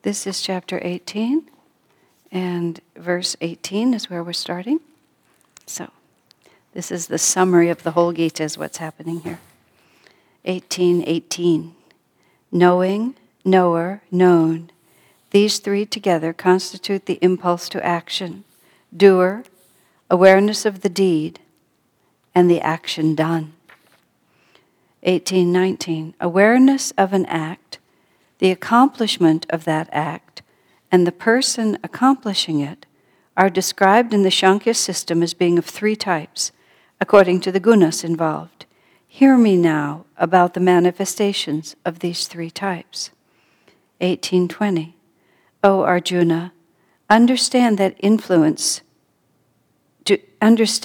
This is chapter 18, and verse 18 is where we're starting. So, this is the summary of the whole Gita, is what's happening here. 18:18. Knowing, knower, known. These three together constitute the impulse to action. Doer, awareness of the deed, and the action done. 18:19. Awareness of an act, the accomplishment of that act, and the person accomplishing it are described in the Shankya system as being of three types, according to the gunas involved. Hear me now about the manifestations of these three types. 18:20. O Arjuna, understand that influence to be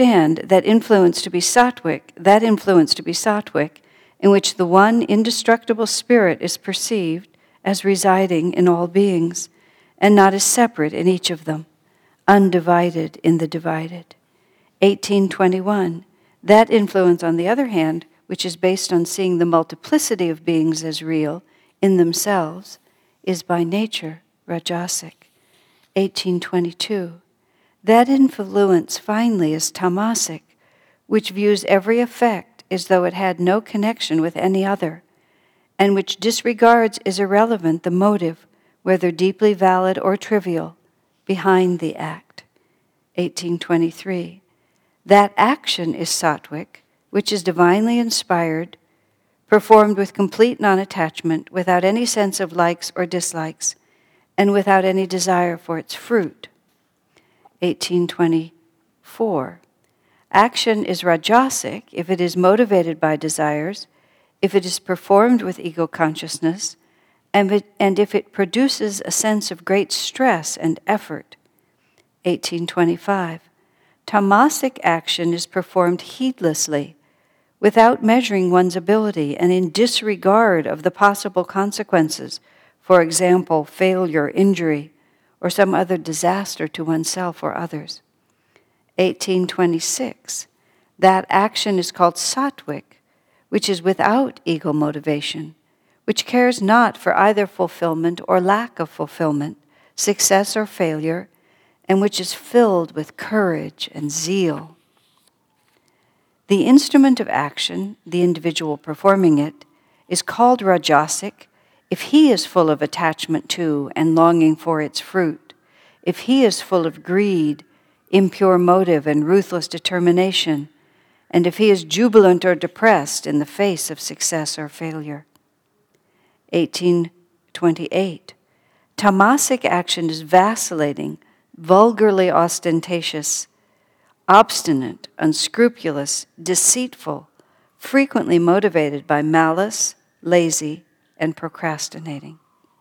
sattvic, in which the one indestructible spirit is perceived as residing in all beings, and not as separate in each of them, undivided in the divided. 18:21. That influence, on the other hand, which is based on seeing the multiplicity of beings as real in themselves, is by nature rajasic. 18:22. That influence, finally, is tamasic, which views every effect as though it had no connection with any other, and which disregards as irrelevant the motive, whether deeply valid or trivial, behind the act. 18:23. That action is sattvic, which is divinely inspired, performed with complete non-attachment, without any sense of likes or dislikes, and without any desire for its fruit. 18:24. Action is rajasic if it is motivated by desires, if it is performed with ego consciousness, and if it produces a sense of great stress and effort. 18:25. Tamasic action is performed heedlessly, without measuring one's ability and in disregard of the possible consequences, for example, failure, injury, or some other disaster to oneself or others. 18:26. That action is called sattvic, which is without ego motivation, which cares not for either fulfillment or lack of fulfillment, success or failure, and which is filled with courage and zeal. The instrument of action, the individual performing it, is called rajasic if he is full of attachment to and longing for its fruit, if he is full of greed, impure motive, and ruthless determination, and if he is jubilant or depressed in the face of success or failure. 18:28. Tamasic action is vacillating, vulgarly ostentatious, obstinate, unscrupulous, deceitful, frequently motivated by malice, lazy, and procrastinating.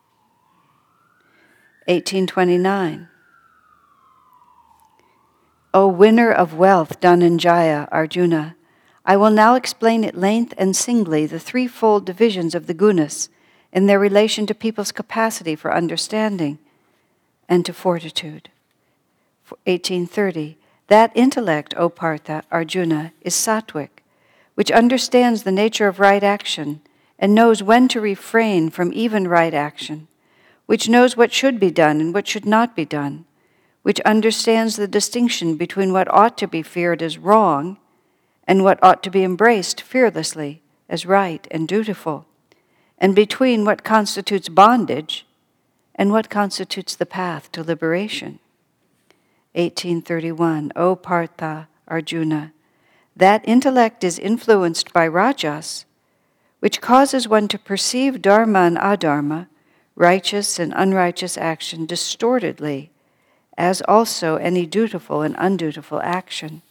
18:29. O winner of wealth, Dhananjaya, Arjuna, I will now explain at length and singly the threefold divisions of the gunas in their relation to people's capacity for understanding and to fortitude. 18:30. That intellect, O Partha, Arjuna, is sattvic, which understands the nature of right action and knows when to refrain from even right action, which knows what should be done and what should not be done, which understands the distinction between what ought to be feared as wrong and what ought to be embraced fearlessly as right and dutiful, and between what constitutes bondage and what constitutes the path to liberation. 18:31. O Partha, Arjuna, that intellect is influenced by rajas, which causes one to perceive dharma and adharma, righteous and unrighteous action, distortedly, as also any dutiful and undutiful action.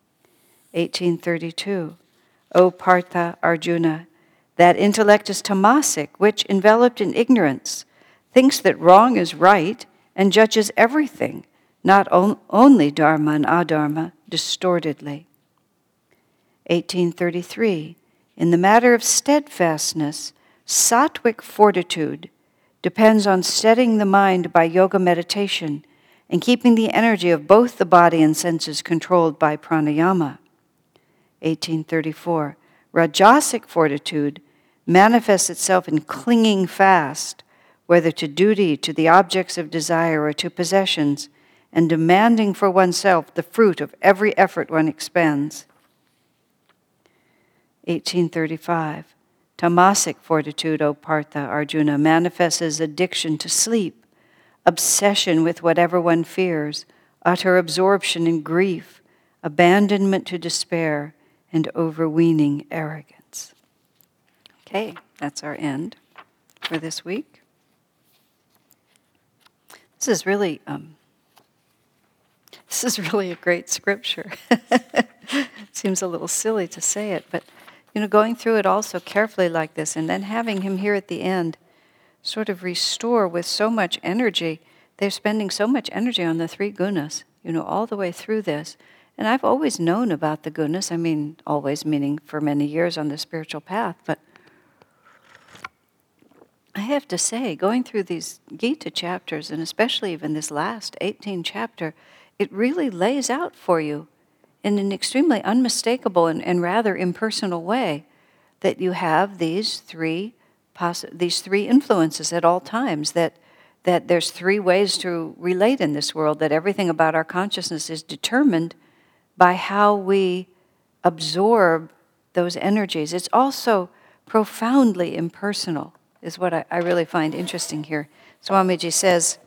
18:32. O Partha, Arjuna, that intellect is tamasic, which, enveloped in ignorance, thinks that wrong is right and judges everything, not only dharma and adharma, distortedly. 18:33. In the matter of steadfastness, sattvic fortitude depends on steadying the mind by yoga meditation and keeping the energy of both the body and senses controlled by pranayama. 18:34. Rajasic fortitude manifests itself in clinging fast, whether to duty, to the objects of desire, or to possessions, and demanding for oneself the fruit of every effort one expends. 1835. Tamasic fortitude, O Partha, Arjuna, manifests as addiction to sleep, obsession with whatever one fears, utter absorption in grief, abandonment to despair, and overweening arrogance. Okay, that's our end for this week. This is really a great scripture. It seems a little silly to say it, but going through it also carefully like this, and then having him here at the end sort of restore with so much energy. They're spending so much energy on the three gunas, all the way through this. And I've always known about the gunas, always meaning for many years on the spiritual path, but I have to say, going through these Gita chapters, and especially even this last 18 chapter, it really lays out for you in an extremely unmistakable and rather impersonal way that you have these three influences at all times, that there's three ways to relate in this world, that everything about our consciousness is determined by how we absorb those energies. It's also profoundly impersonal, is what I really find interesting here. Swamiji says,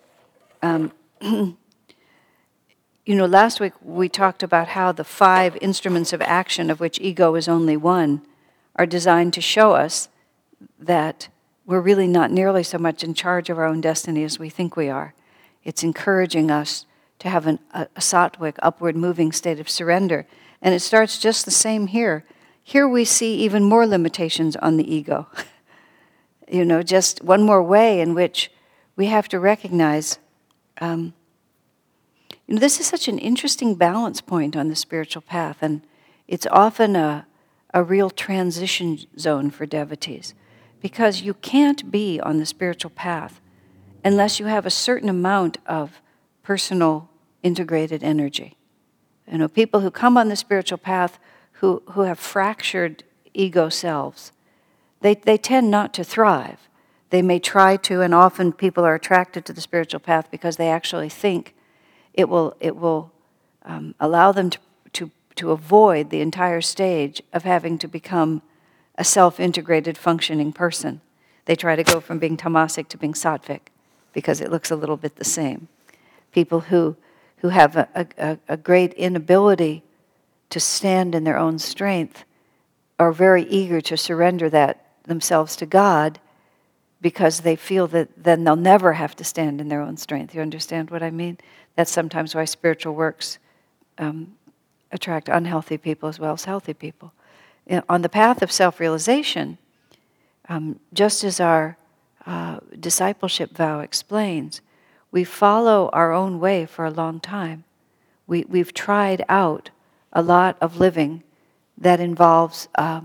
last week we talked about how the 5 instruments of action, of which ego is only one, are designed to show us that we're really not nearly so much in charge of our own destiny as we think we are. It's encouraging us to have a sattvic, upward moving state of surrender. And it starts just the same here. Here we see even more limitations on the ego. Just one more way in which we have to recognize this is such an interesting balance point on the spiritual path, and it's often a real transition zone for devotees, because you can't be on the spiritual path unless you have a certain amount of personal integrated energy. People who come on the spiritual path who have fractured ego selves, they tend not to thrive. They may try to, and often people are attracted to the spiritual path because they actually think it will allow them to avoid the entire stage of having to become a self-integrated functioning person. They try to go from being tamasic to being sattvic because it looks a little bit the same. People who have a great inability to stand in their own strength are very eager to surrender that themselves to God, because they feel that then they'll never have to stand in their own strength. You understand what I mean? That's sometimes why spiritual works attract unhealthy people as well as healthy people. On the path of self-realization, just as our discipleship vow explains, we follow our own way for a long time. We've tried out a lot of living that involves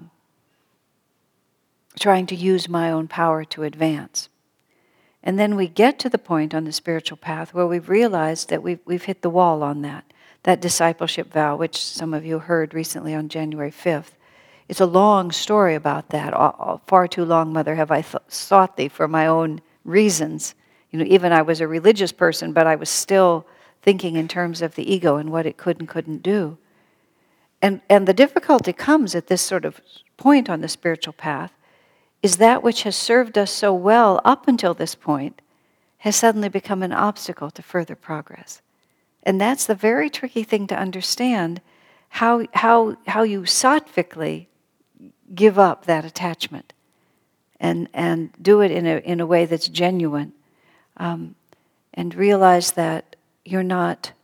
trying to use my own power to advance. And then we get to the point on the spiritual path where we've realized that we've hit the wall on that discipleship vow, which some of you heard recently on January 5th. It's a long story about that. Far too long, Mother, have I sought thee for my own reasons. Even I was a religious person, but I was still thinking in terms of the ego and what it could and couldn't do. And the difficulty comes at this sort of point on the spiritual path, is that which has served us so well up until this point has suddenly become an obstacle to further progress. And that's the very tricky thing to understand, how you sattvically give up that attachment and do it in a way that's genuine, and realize that you're not,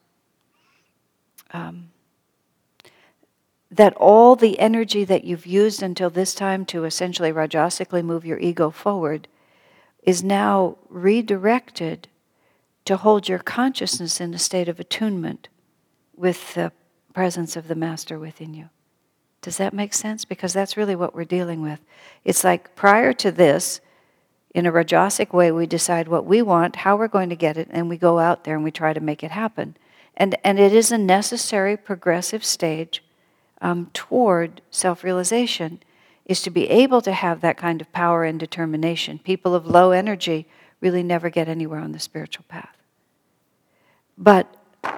that all the energy that you've used until this time to essentially rajasically move your ego forward is now redirected to hold your consciousness in a state of attunement with the presence of the Master within you. Does that make sense? Because that's really what we're dealing with. It's like prior to this, in a rajasic way, we decide what we want, how we're going to get it, and we go out there and we try to make it happen. And it is a necessary progressive stage toward self-realization, is to be able to have that kind of power and determination. People of low energy really never get anywhere on the spiritual path. But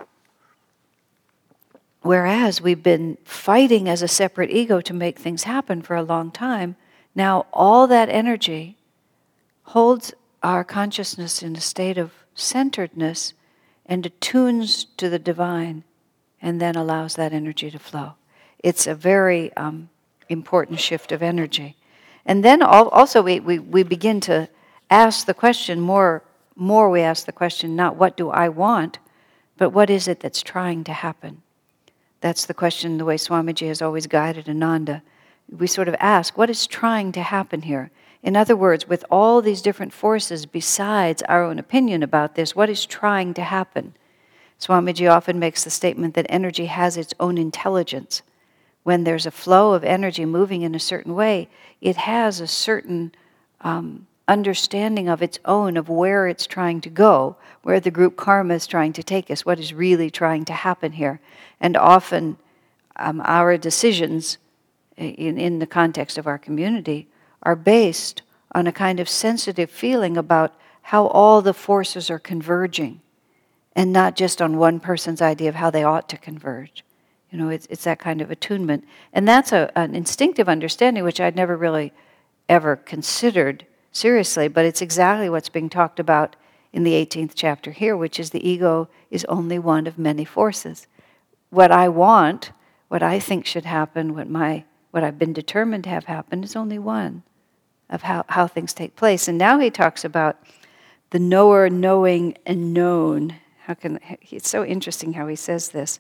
whereas we've been fighting as a separate ego to make things happen for a long time, now all that energy holds our consciousness in a state of centeredness and attunes to the divine, and then allows that energy to flow. It's a very important shift of energy. And then also we begin to ask the question, more we ask the question, not what do I want, but what is it that's trying to happen? That's the question, the way Swamiji has always guided Ananda. We sort of ask, what is trying to happen here? In other words, with all these different forces besides our own opinion about this, what is trying to happen? Swamiji often makes the statement that energy has its own intelligence. When there's a flow of energy moving in a certain way, it has a certain understanding of its own, of where it's trying to go, where the group karma is trying to take us, what is really trying to happen here. And often our decisions in the context of our community are based on a kind of sensitive feeling about how all the forces are converging, and not just on one person's idea of how they ought to converge. You know, it's that kind of attunement. And that's an instinctive understanding which I'd never really ever considered seriously, but it's exactly what's being talked about in the 18th chapter here, which is the ego is only one of many forces. What I want, what I think should happen, what I've been determined to have happen is only one of how things take place. And now he talks about the knower, knowing, and known. It's so interesting how he says this.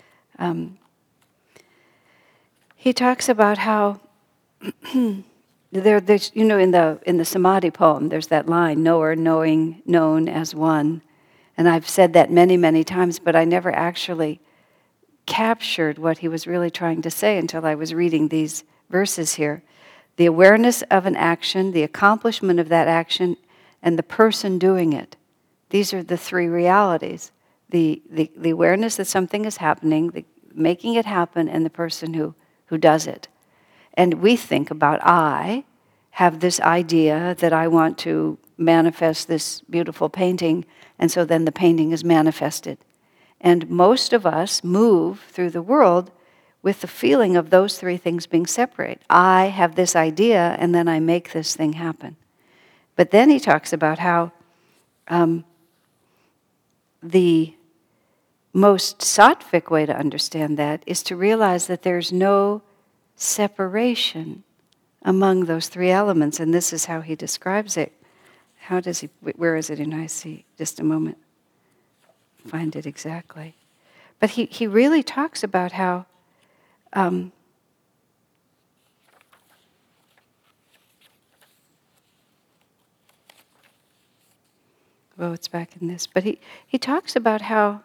He talks about how there's, you know, in the Samadhi poem, there's that line, knower, knowing, known as one. And I've said that many, many times, but I never actually captured what he was really trying to say until I was reading these verses here. The awareness of an action, the accomplishment of that action, and the person doing it. These are the three realities. The awareness that something is happening, the making it happen, and the person who does it. And we think about, I have this idea that I want to manifest this beautiful painting, and so then the painting is manifested. And most of us move through the world with the feeling of those three things being separate. I have this idea, and then I make this thing happen. But then he talks about how the most sattvic way to understand that is to realize that there's no separation among those three elements, and this is how he describes it. How does he, where is it in I.C.? Just a moment. Find it exactly. But he really talks about how it's back in this. But he talks about how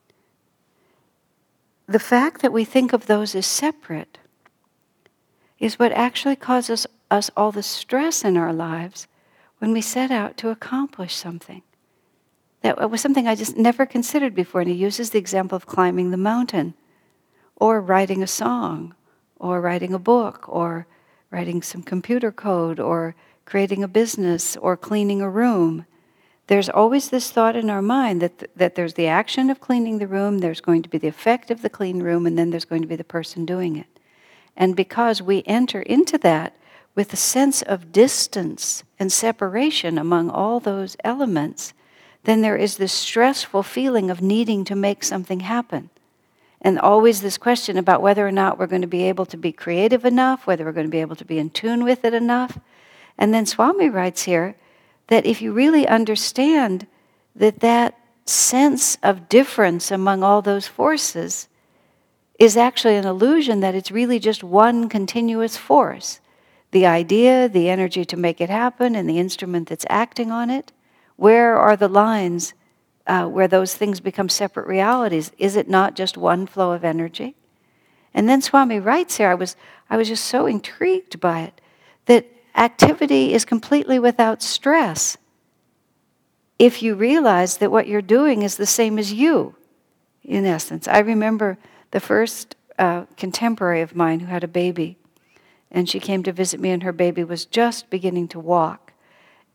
the fact that we think of those as separate is what actually causes us all the stress in our lives when we set out to accomplish something. That was something I just never considered before. And he uses the example of climbing the mountain, or writing a song, or writing a book, or writing some computer code, or creating a business, or cleaning a room. There's always this thought in our mind that there's the action of cleaning the room, there's going to be the effect of the clean room, and then there's going to be the person doing it. And because we enter into that with a sense of distance and separation among all those elements, then there is this stressful feeling of needing to make something happen. And always this question about whether or not we're going to be able to be creative enough, whether we're going to be able to be in tune with it enough. And then Swami writes here that if you really understand that sense of difference among all those forces is actually an illusion, that it's really just one continuous force. The idea, the energy to make it happen, and the instrument that's acting on it. Where are the lines where those things become separate realities? Is it not just one flow of energy? And then Swami writes here, I was just so intrigued by it, that activity is completely without stress if you realize that what you're doing is the same as you, in essence. I remember the first contemporary of mine who had a baby, and she came to visit me, and her baby was just beginning to walk.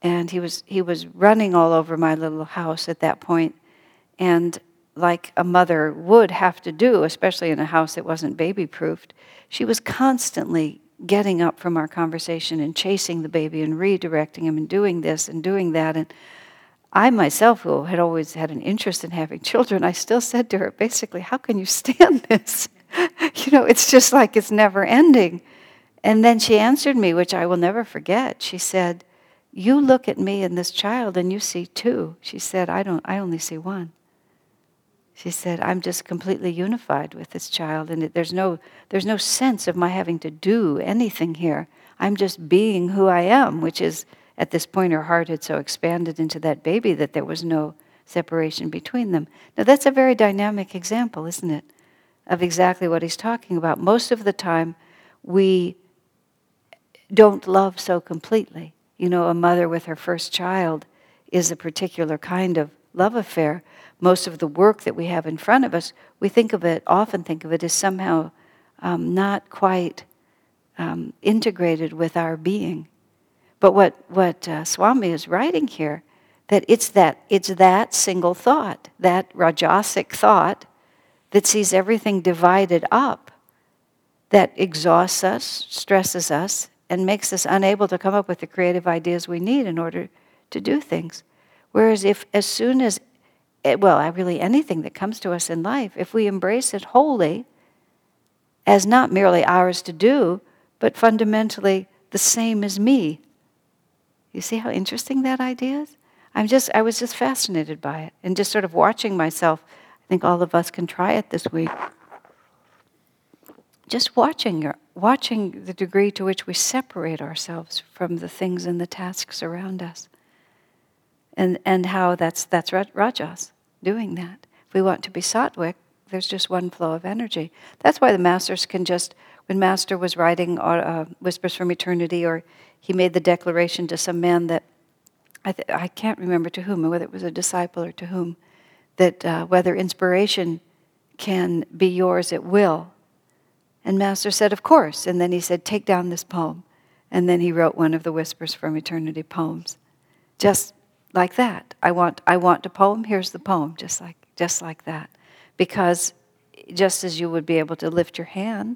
And he was running all over my little house at that point, and like a mother would have to do, especially in a house that wasn't baby-proofed, she was constantly getting up from our conversation and chasing the baby and redirecting him and doing this and doing that. And I myself, who had always had an interest in having children, I still said to her, basically, how can you stand this? It's just like it's never ending. And then she answered me, which I will never forget. She said, you look at me and this child and you see two. She said, I only see one. She said, I'm just completely unified with this child, and there's no sense of my having to do anything here. I'm just being who I am, which is, at this point, her heart had so expanded into that baby that there was no separation between them. Now, that's a very dynamic example, isn't it, of exactly what he's talking about. Most of the time, we don't love so completely. A mother with her first child is a particular kind of love affair. Most of the work that we have in front of us, we often think of it as somehow not quite integrated with our being. But what Swami is writing here, that it's that single thought, that rajasic thought that sees everything divided up, that exhausts us, stresses us, and makes us unable to come up with the creative ideas we need in order to do things. Whereas as soon as really anything that comes to us in life, if we embrace it wholly as not merely ours to do, but fundamentally the same as me. You see how interesting that idea is? I was just fascinated by it, and just sort of watching myself. I think all of us can try it this week. Just watching the degree to which we separate ourselves from the things and the tasks around us. And how that's Rajas doing that. If we want to be sattvic, there's just one flow of energy. That's why the masters can just, when Master was writing Whispers from Eternity, or he made the declaration to some man that, I can't remember to whom, whether it was a disciple or to whom, that whether inspiration can be yours at will. And Master said, of course. And then he said, take down this poem. And then he wrote one of the Whispers from Eternity poems. Just like that. I want a poem, here's the poem, just like that. Because just as you would be able to lift your hand,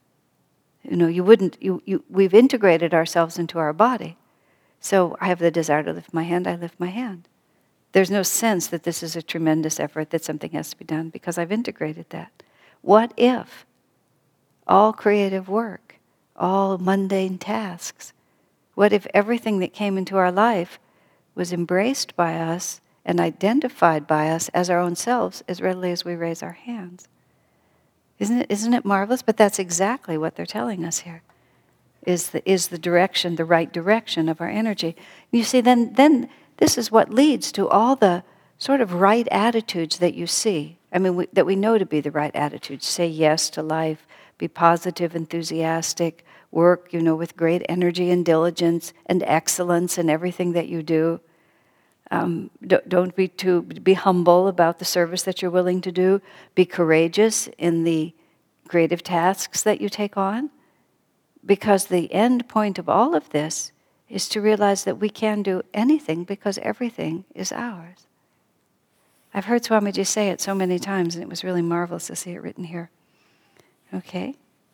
we've integrated ourselves into our body. So I have the desire to lift my hand, I lift my hand. There's no sense that this is a tremendous effort, that something has to be done, because I've integrated that. What if all creative work, all mundane tasks, what if everything that came into our life was embraced by us and identified by us as our own selves as readily as we raise our hands? Isn't it marvelous? But that's exactly what they're telling us here, is the direction, the right direction of our energy. You see, then this is what leads to all the sort of right attitudes that you see. I mean, that we know to be the right attitudes. Say yes to life, be positive, enthusiastic, work, with great energy and diligence and excellence in everything that you do. Don't be humble about the service that you're willing to do. Be courageous in the creative tasks that you take on. Because the end point of all of this is to realize that we can do anything because everything is ours. I've heard Swamiji say it so many times, and it was really marvelous to see it written here. Okay?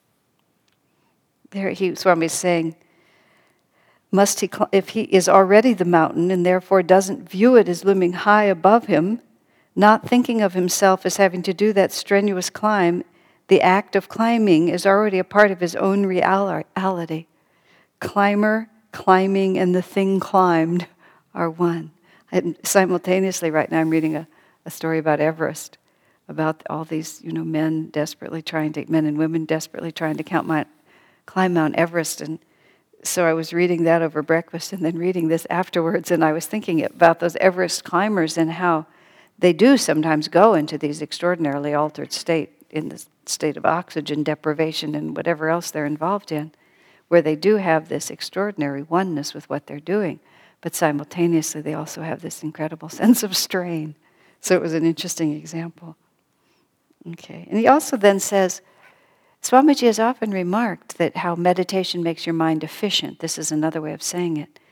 Swami's saying, if he is already the mountain and therefore doesn't view it as looming high above him, not thinking of himself as having to do that strenuous climb, the act of climbing is already a part of his own reality. Climber, climbing, and the thing climbed are one. And simultaneously, right now, I'm reading a story about Everest, about all these, men and women desperately trying to climb Mount Everest. And so I was reading that over breakfast and then reading this afterwards, and I was thinking about those Everest climbers and how they do sometimes go into these extraordinarily altered state, in the state of oxygen deprivation and whatever else they're involved in, where they do have this extraordinary oneness with what they're doing, but simultaneously they also have this incredible sense of strain. So it was an interesting example. Okay, and he also then says, Swamiji has often remarked that how meditation makes your mind efficient. This is another way of saying it.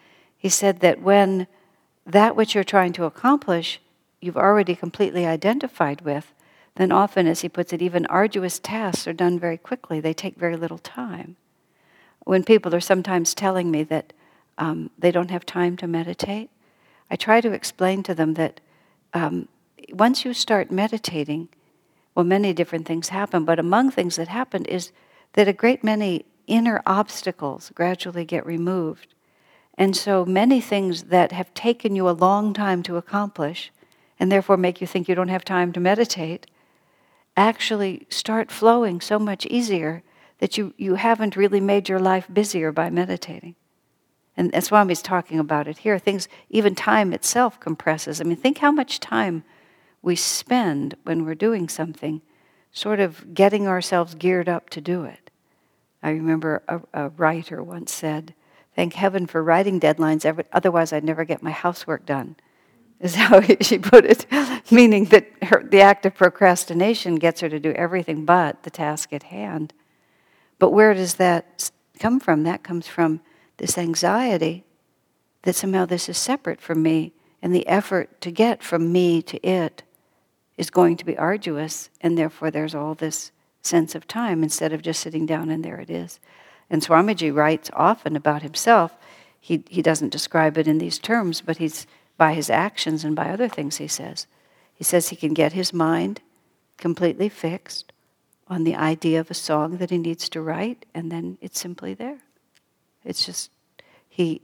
He said that when that which you're trying to accomplish, you've already completely identified with, then often, as he puts it, even arduous tasks are done very quickly. They take very little time. When people are sometimes telling me that they don't have time to meditate, I try to explain to them that once you start meditating, well, many different things happen, but among things that happen is that a great many inner obstacles gradually get removed. And so many things that have taken you a long time to accomplish, and therefore make you think you don't have time to meditate, actually start flowing so much easier that you haven't really made your life busier by meditating. And Swami's talking about it here. Things, even time itself compresses. I mean, think how much time we spend when we're doing something, sort of getting ourselves geared up to do it. I remember a writer once said, "Thank heaven for writing deadlines, otherwise I'd never get my housework done," is how she put it, meaning that the act of procrastination gets her to do everything but the task at hand. But where does that come from? That comes from this anxiety that somehow this is separate from me, and the effort to get from me to it is going to be arduous, and therefore there's all this sense of time instead of just sitting down and there it is. And Swamiji writes often about himself. He doesn't describe it in these terms, but he's by his actions and by other things he says. He says he can get his mind completely fixed on the idea of a song that he needs to write, and then it's simply there. It's just, he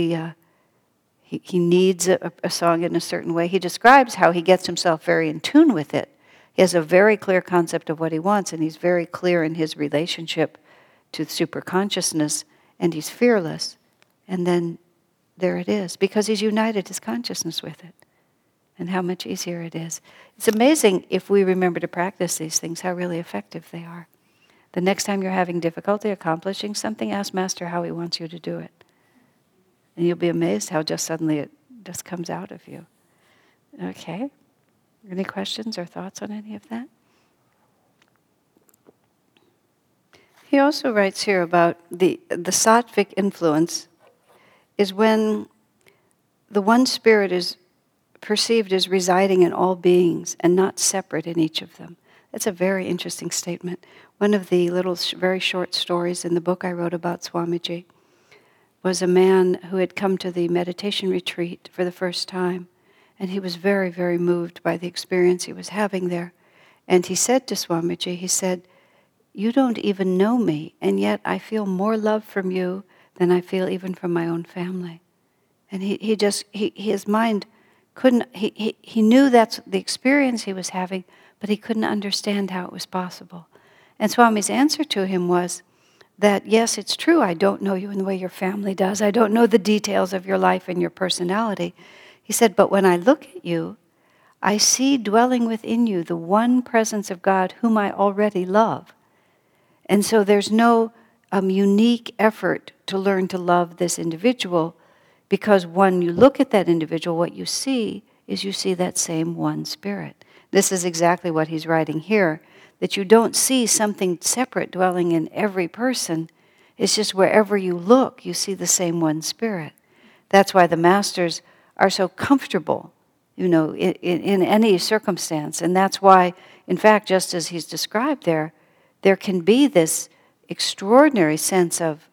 needs a song in a certain way. He describes how he gets himself very in tune with it. He has a very clear concept of what he wants, and he's very clear in his relationship to superconsciousness, and he's fearless. And then there it is, because he's united his consciousness with it. And how much easier it is. It's amazing if we remember to practice these things, how really effective they are. The next time you're having difficulty accomplishing something, ask Master how he wants you to do it. And you'll be amazed how just suddenly it just comes out of you. Okay? Any questions or thoughts on any of that? He also writes here about the sattvic influence is when the one spirit is perceived as residing in all beings and not separate in each of them. That's a very interesting statement. One of the little very short stories in the book I wrote about Swamiji was a man who had come to the meditation retreat for the first time, and he was very, very moved by the experience he was having there. And he said to Swamiji, he said, "You don't even know me, and yet I feel more love from you than I feel even from my own family." And his mind couldn't, he knew that's the experience he was having, but he couldn't understand how it was possible. And Swami's answer to him was that, yes, it's true, I don't know you in the way your family does. I don't know the details of your life and your personality. He said, but when I look at you, I see dwelling within you the one presence of God whom I already love. And so there's no unique effort to learn to love this individual, because when you look at that individual, what you see is you see that same one spirit. This is exactly what he's writing here, that you don't see something separate dwelling in every person. It's just wherever you look, you see the same one spirit. That's why the masters are so comfortable, in any circumstance. And that's why, in fact, just as he's described there can be this extraordinary sense of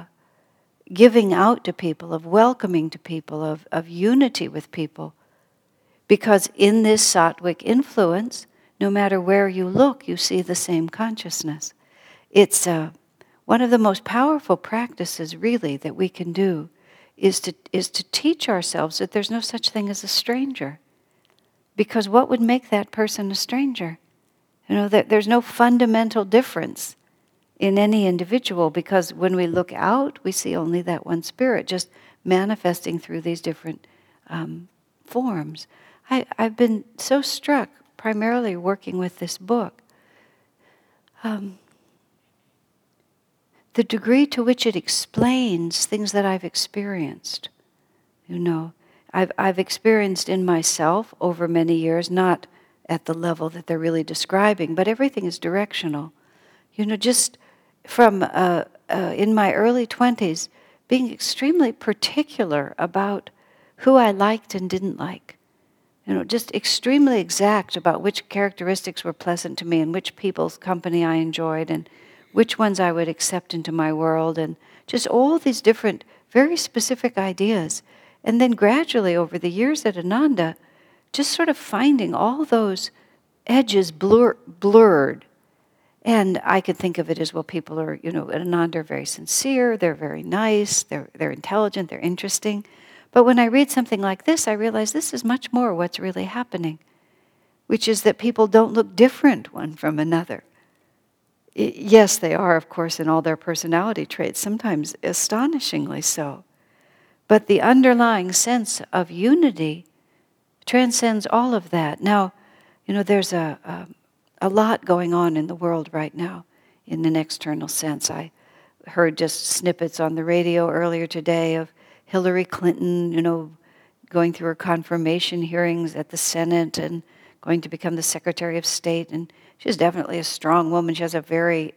giving out to people, of welcoming to people, of unity with people. Because in this sattvic influence, no matter where you look, you see the same consciousness. It's one of the most powerful practices, really, that we can do is to teach ourselves that there's no such thing as a stranger. Because what would make that person a stranger? That there's no fundamental difference in any individual, because when we look out, we see only that one spirit just manifesting through these different forms. I've been so struck, primarily working with this book, the degree to which it explains things that I've experienced. I've experienced in myself over many years, not at the level that they're really describing, but everything is directional. Just from in my early 20s, being extremely particular about who I liked and didn't like. Just extremely exact about which characteristics were pleasant to me and which people's company I enjoyed and which ones I would accept into my world, and just all these different, very specific ideas. And then gradually over the years at Ananda, just sort of finding all those edges blurred. And I could think of it as, well, people are, at Ananda are very sincere, they're very nice, they're intelligent, they're interesting. But when I read something like this, I realize this is much more what's really happening, which is that people don't look different one from another. Yes, they are, of course, in all their personality traits, sometimes astonishingly so. But the underlying sense of unity transcends all of that. Now, there's a lot going on in the world right now in an external sense. I heard just snippets on the radio earlier today of Hillary Clinton, going through her confirmation hearings at the Senate and going to become the Secretary of State. And she's definitely a strong woman. She has a very,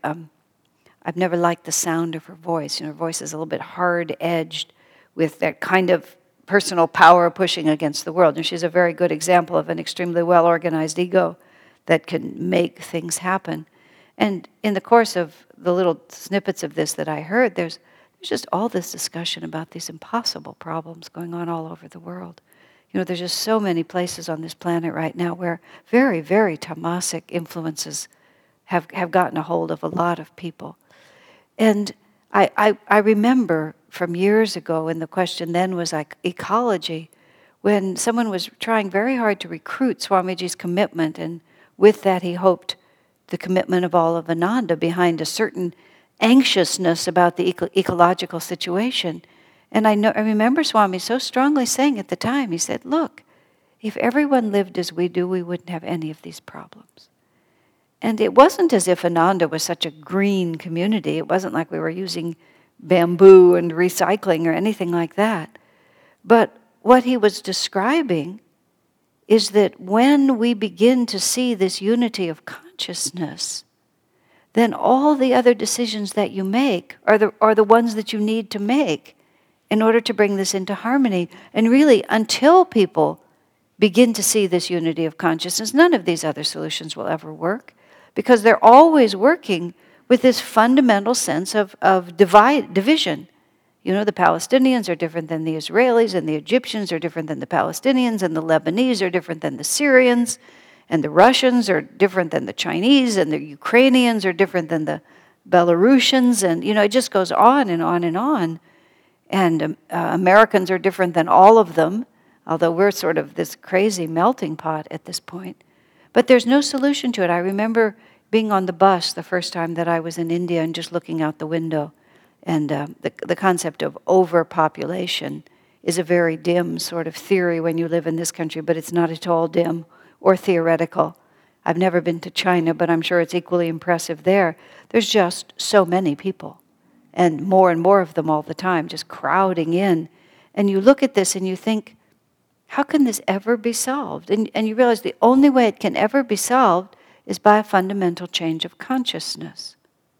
I've never liked the sound of her voice. Her voice is a little bit hard-edged with that kind of personal power pushing against the world. And she's a very good example of an extremely well-organized ego that can make things happen. And in the course of the little snippets of this that I heard, there's just all this discussion about these impossible problems going on all over the world. There's just so many places on this planet right now where very, very tamasic influences have gotten a hold of a lot of people. And I remember from years ago, and the question then was like ecology, when someone was trying very hard to recruit Swamiji's commitment, and with that he hoped the commitment of all of Ananda behind a certain anxiousness about the ecological situation. And I remember Swami so strongly saying at the time, he said, look, if everyone lived as we do, we wouldn't have any of these problems. And it wasn't as if Ananda was such a green community. It wasn't like we were using bamboo and recycling or anything like that. But what he was describing is that when we begin to see this unity of consciousness, then all the other decisions that you make are the ones that you need to make in order to bring this into harmony. And really, until people begin to see this unity of consciousness, none of these other solutions will ever work, because they're always working with this fundamental sense of division. The Palestinians are different than the Israelis, and the Egyptians are different than the Palestinians, and the Lebanese are different than the Syrians, and the Russians are different than the Chinese, and the Ukrainians are different than the Belarusians, and it just goes on and on and on. And Americans are different than all of them, although we're sort of this crazy melting pot at this point. But there's no solution to it. I remember being on the bus the first time that I was in India and just looking out the window, and the concept of overpopulation is a very dim sort of theory when you live in this country, but it's not at all dim or theoretical. I've never been to China, but I'm sure it's equally impressive there. There's just so many people, and more of them all the time, just crowding in. And you look at this and you think, how can this ever be solved? And you realize the only way it can ever be solved is by a fundamental change of consciousness.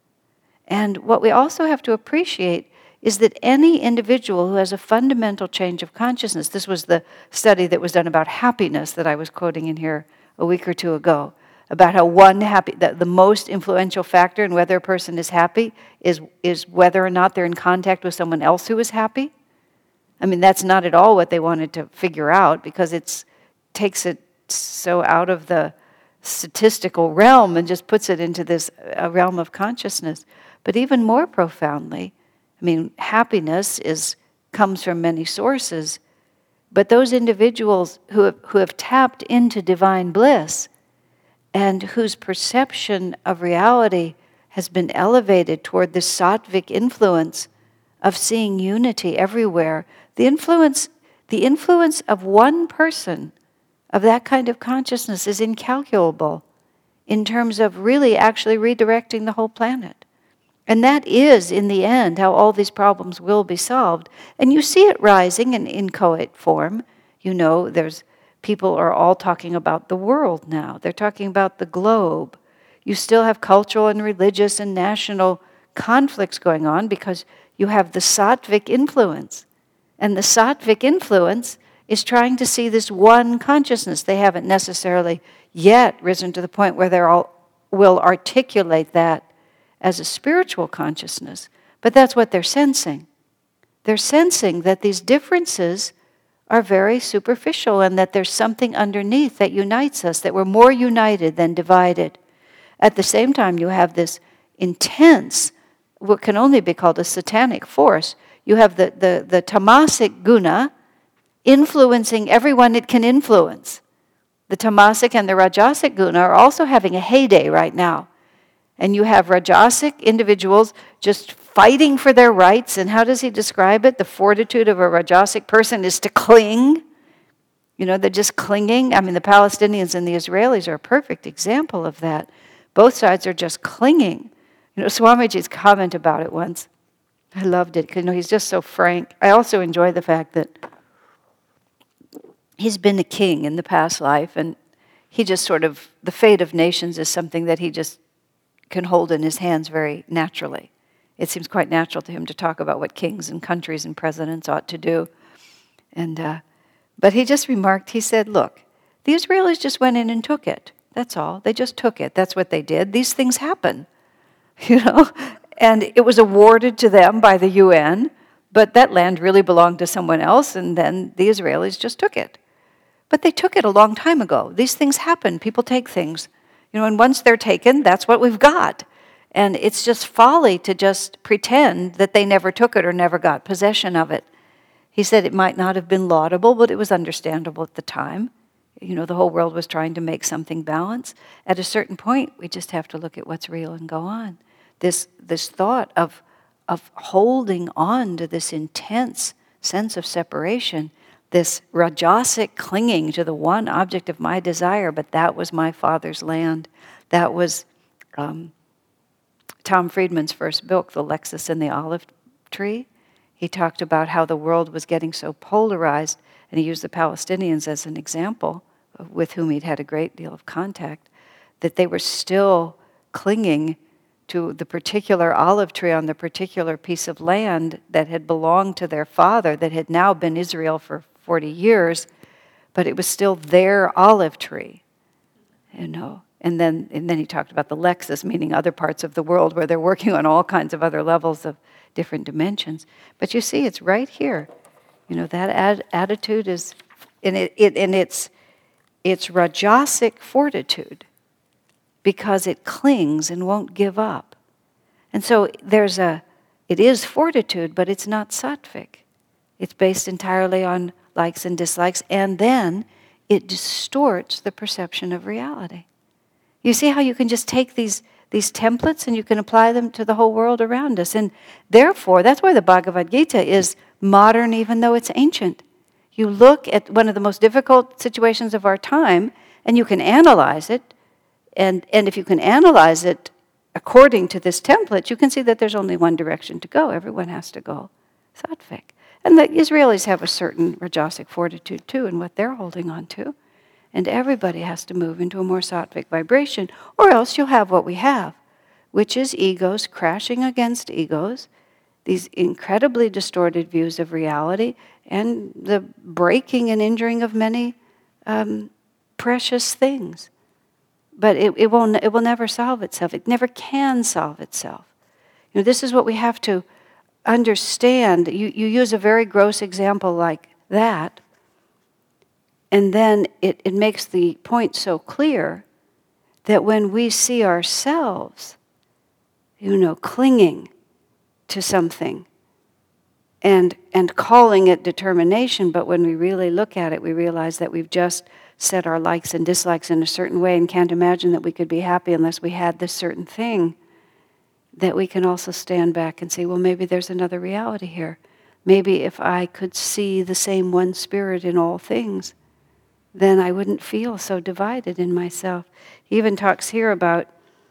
And what we also have to appreciate is that any individual who has a fundamental change of consciousness, this was the study that was done about happiness that I was quoting in here a week or two ago, about how the most influential factor in whether a person is happy is whether or not they're in contact with someone else who is happy. I mean, that's not at all what they wanted to figure out, because it takes it so out of the statistical realm and just puts it into this realm of consciousness. But even more profoundly, happiness comes from many sources, but those individuals who have tapped into divine bliss and whose perception of reality has been elevated toward this sattvic influence of seeing unity everywhere, the influence of one person of that kind of consciousness is incalculable in terms of really actually redirecting the whole planet. And that is, in the end, how all these problems will be solved. And you see it rising in inchoate form. People are all talking about the world now. They're talking about the globe. You still have cultural and religious and national conflicts going on because you have the sattvic influence. And the sattvic influence is trying to see this one consciousness. They haven't necessarily yet risen to the point where will articulate that as a spiritual consciousness, but that's what they're sensing. They're sensing that these differences are very superficial and that there's something underneath that unites us, that we're more united than divided. At the same time, you have this intense, what can only be called a satanic force. You have the tamasic guna influencing everyone it can influence. The tamasic and the rajasic guna are also having a heyday right now. And you have rajasic individuals just fighting for their rights. And how does he describe it? The fortitude of a rajasic person is to cling. You know, they're just clinging. I mean, the Palestinians and the Israelis are a perfect example of that. Both sides are just clinging. You know, Swamiji's comment about it once, I loved it, because he's just so frank. I also enjoy the fact that he's been a king in the past life, and he just sort of, the fate of nations is something that he just can hold in his hands very naturally. It seems quite natural to him to talk about what kings and countries and presidents ought to do. But he just remarked, he said, look, the Israelis just went in and took it. That's all. They just took it. That's what they did. These things happen, you know. And it was awarded to them by the UN, but that land really belonged to someone else, and then the Israelis just took it. But they took it a long time ago. These things happen. People take things. You know, and once they're taken, that's what we've got. And it's just folly to just pretend that they never took it or never got possession of it. He said it might not have been laudable, but it was understandable at the time. You know, the whole world was trying to make something balance. At a certain point, we just have to look at what's real and go on. This thought of holding on to this intense sense of separation, this rajasic clinging to the one object of my desire, but that was my father's land. That was Tom Friedman's first book, The Lexus and the Olive Tree. He talked about how the world was getting so polarized, and he used the Palestinians as an example, with whom he'd had a great deal of contact, that they were still clinging to the particular olive tree on the particular piece of land that had belonged to their father, that had now been Israel for 40 years, but it was still their olive tree, you know. And then he talked about the Lexus, meaning other parts of the world where they're working on all kinds of other levels of different dimensions. But you see, it's right here. You know, that attitude is, and it's rajasic fortitude, because it clings and won't give up. And so it is fortitude, but it's not sattvic. It's based entirely on likes and dislikes, and then it distorts the perception of reality. You see how you can just take these templates and you can apply them to the whole world around us. And therefore, that's why the Bhagavad Gita is modern even though it's ancient. You look at one of the most difficult situations of our time and you can analyze it. And if you can analyze it according to this template, you can see that there's only one direction to go. Everyone has to go sattvic. And the Israelis have a certain rajasic fortitude too in what they're holding on to. And everybody has to move into a more sattvic vibration, or else you'll have what we have, which is egos crashing against egos, these incredibly distorted views of reality, and the breaking and injuring of many precious things. But it will never solve itself. It never can solve itself. You know, this is what we have to understand. You use a very gross example like that, and then it makes the point so clear that when we see ourselves, you know, clinging to something and calling it determination, but when we really look at it, we realize that we've just set our likes and dislikes in a certain way and can't imagine that we could be happy unless we had this certain thing, that we can also stand back and say, well, maybe there's another reality here. Maybe if I could see the same one spirit in all things, then I wouldn't feel so divided in myself. He even talks here about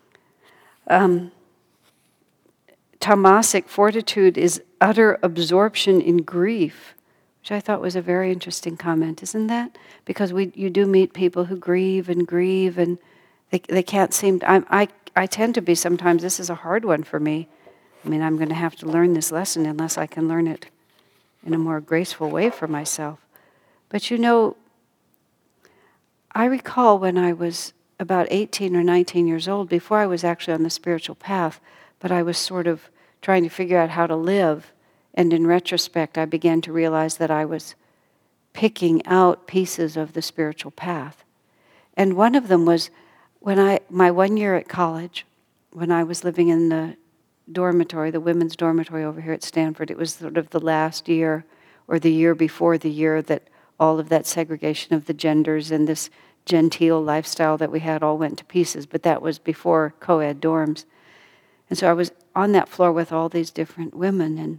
tamasic fortitude is utter absorption in grief, which I thought was a very interesting comment, isn't that? Because you do meet people who grieve, and they can't seem to, I tend to be sometimes, this is a hard one for me, I mean, I'm going to have to learn this lesson unless I can learn it in a more graceful way for myself. But I recall when I was about 18 or 19 years old, before I was actually on the spiritual path, but I was sort of trying to figure out how to live. And in retrospect, I began to realize that I was picking out pieces of the spiritual path. And one of them was my 1 year at college, when I was living in the dormitory, the women's dormitory over here at Stanford. It was sort of the last year or the year before the year that all of that segregation of the genders and this genteel lifestyle that we had all went to pieces, but that was before co-ed dorms. And so I was on that floor with all these different women, and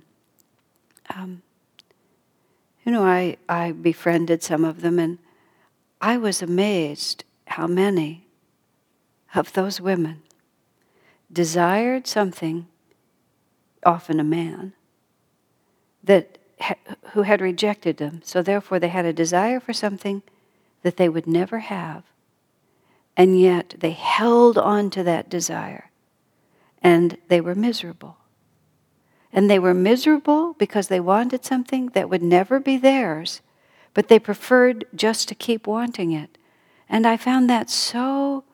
I befriended some of them, and I was amazed how many of those women desired something, often a man, who had rejected them. So therefore they had a desire for something that they would never have, and yet they held on to that desire, and they were miserable. And they were miserable because they wanted something that would never be theirs, but they preferred just to keep wanting it. And I found that so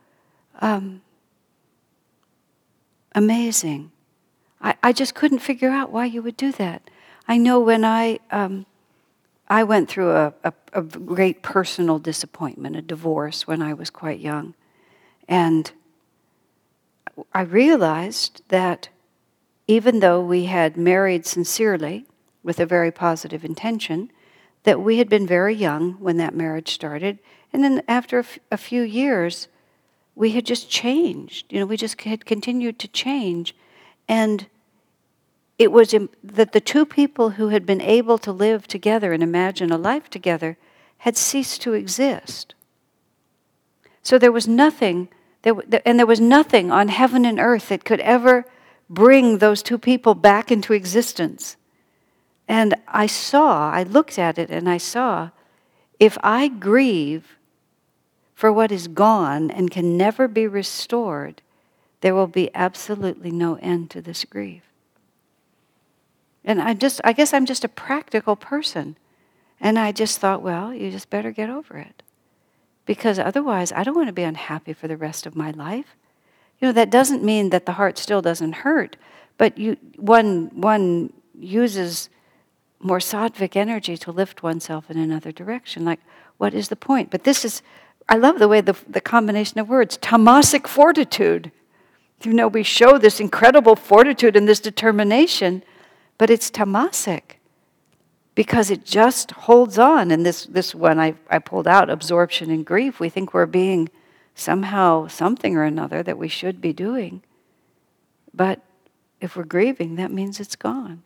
amazing. I just couldn't figure out why you would do that. I know when I went through a great personal disappointment, a divorce, when I was quite young. And I realized that even though we had married sincerely, with a very positive intention, that we had been very young when that marriage started. And then after a few years, we had just changed. We just had continued to change. And it was that the two people who had been able to live together and imagine a life together had ceased to exist. So there was nothing, and there was nothing on heaven and earth that could ever bring those two people back into existence. And I looked at it and I saw, if I grieve for what is gone and can never be restored, there will be absolutely no end to this grief. And I guess I'm just a practical person. And I just thought, well, you just better get over it. Because otherwise, I don't want to be unhappy for the rest of my life. That doesn't mean that the heart still doesn't hurt, but one uses more sattvic energy to lift oneself in another direction. Like, what is the point? But I love the way the combination of words, tamasic fortitude. We show this incredible fortitude and this determination, but it's tamasic because it just holds on. And this one I pulled out, absorption and grief. We think we're being somehow something or another that we should be doing. But if we're grieving, that means it's gone.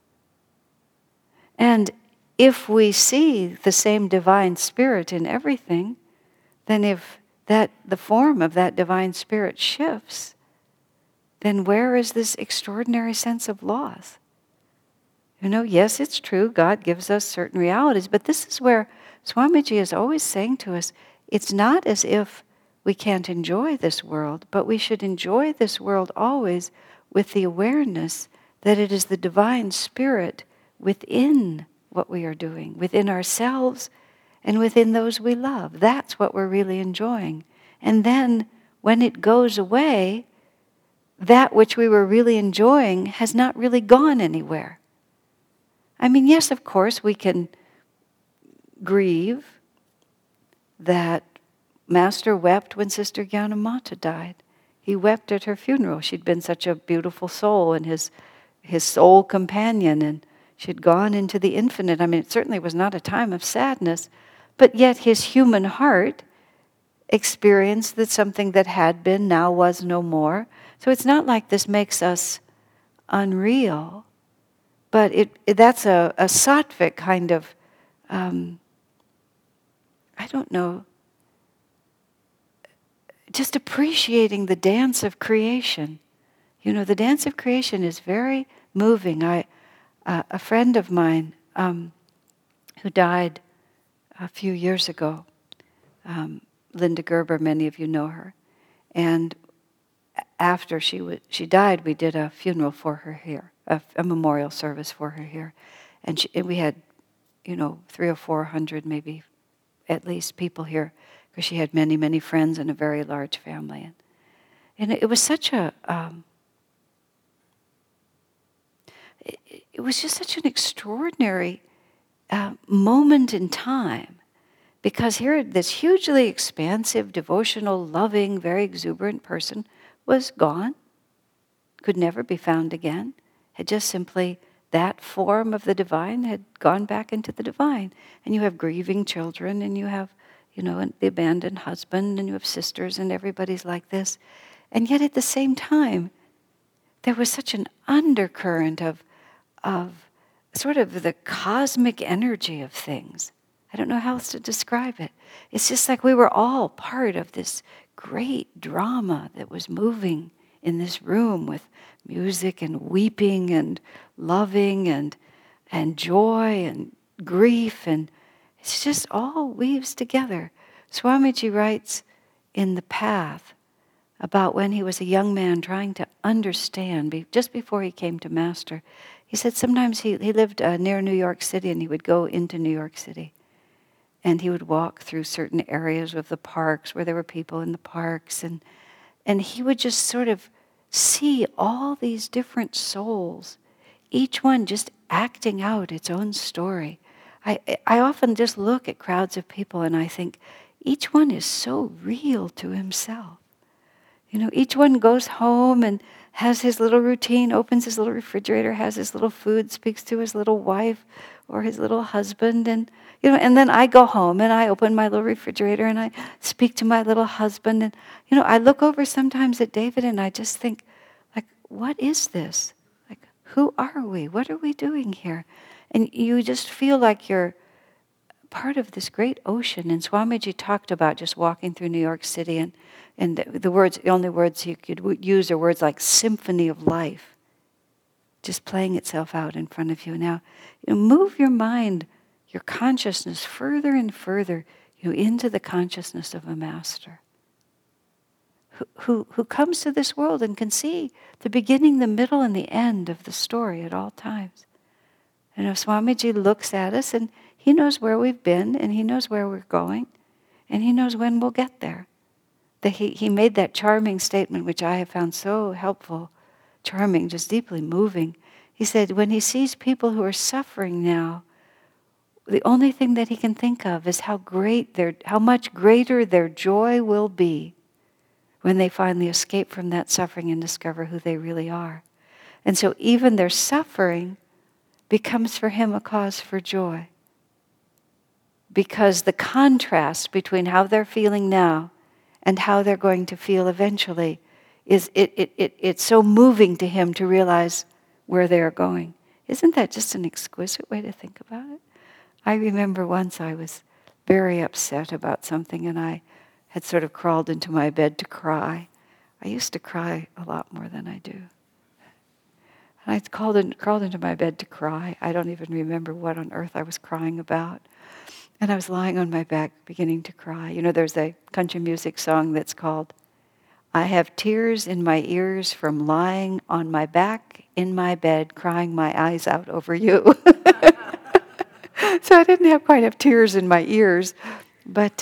And if we see the same divine spirit in everything, then if the form of that divine spirit shifts, then where is this extraordinary sense of loss? Yes, it's true, God gives us certain realities, but this is where Swamiji is always saying to us, it's not as if we can't enjoy this world, but we should enjoy this world always with the awareness that it is the divine spirit within what we are doing, within ourselves and within those we love. That's what we're really enjoying. And then when it goes away, that which we were really enjoying has not really gone anywhere. I mean, yes, of course, we can grieve that Master wept when Sister Gyanamata died. He wept at her funeral. She'd been such a beautiful soul and his soul companion, and she'd gone into the infinite. I mean, it certainly was not a time of sadness, but yet his human heart experienced that something that had been now was no more. So it's not like this makes us unreal, but that's a sattvic kind of, I don't know, just appreciating the dance of creation. The dance of creation is very moving. A friend of mine who died a few years ago, Linda Gerber, many of you know her, and after she died, we did a funeral for her here, a memorial service for her here. And we had, 300 or 400 maybe, at least, people here, because she had many, many friends and a very large family. And it was such it was just such an extraordinary moment in time, because here this hugely expansive, devotional, loving, very exuberant person was gone, could never be found again, had just simply, that form of the divine had gone back into the divine. And you have grieving children, and you have, the abandoned husband, and you have sisters, and everybody's like this. And yet at the same time, there was such an undercurrent of sort of the cosmic energy of things. I don't know how else to describe it. It's just like we were all part of this great drama that was moving in this room, with music and weeping and loving and joy and grief, and it's just all weaves together. Swamiji writes in The Path about when he was a young man trying to understand, just before he came to Master. He said sometimes he lived near New York City, and he would go into New York City. And he would walk through certain areas of the parks where there were people in the parks. And he would just sort of see all these different souls, each one just acting out its own story. I often just look at crowds of people and I think, each one is so real to himself. Each one goes home and has his little routine, opens his little refrigerator, has his little food, speaks to his little wife or his little husband, and then I go home and I open my little refrigerator and I speak to my little husband, and I look over sometimes at David and I just think, like, what is this? Like, who are we? What are we doing here? And you just feel like you're part of this great ocean. And Swamiji talked about just walking through New York City, and the only words he could use are words like symphony of life, just playing itself out in front of you. Now, move your mind, your consciousness further and further, into the consciousness of a master who comes to this world and can see the beginning, the middle, and the end of the story at all times. And if Swamiji looks at us, and he knows where we've been, and he knows where we're going, and he knows when we'll get there. He made that charming statement, which I have found so helpful, charming, just deeply moving. He said, when he sees people who are suffering now, the only thing that he can think of is how much greater their joy will be when they finally escape from that suffering and discover who they really are. And so even their suffering becomes for him a cause for joy, because the contrast between how they're feeling now and how they're going to feel eventually it's so moving to him to realize where they're going. Isn't that just an exquisite way to think about it? I remember once I was very upset about something, and I had sort of crawled into my bed to cry. I used to cry a lot more than I do. And I crawled into my bed to cry. I don't even remember what on earth I was crying about. And I was lying on my back beginning to cry. There's a country music song that's called, I have tears in my ears from lying on my back in my bed, crying my eyes out over you. So I didn't quite have tears in my ears, but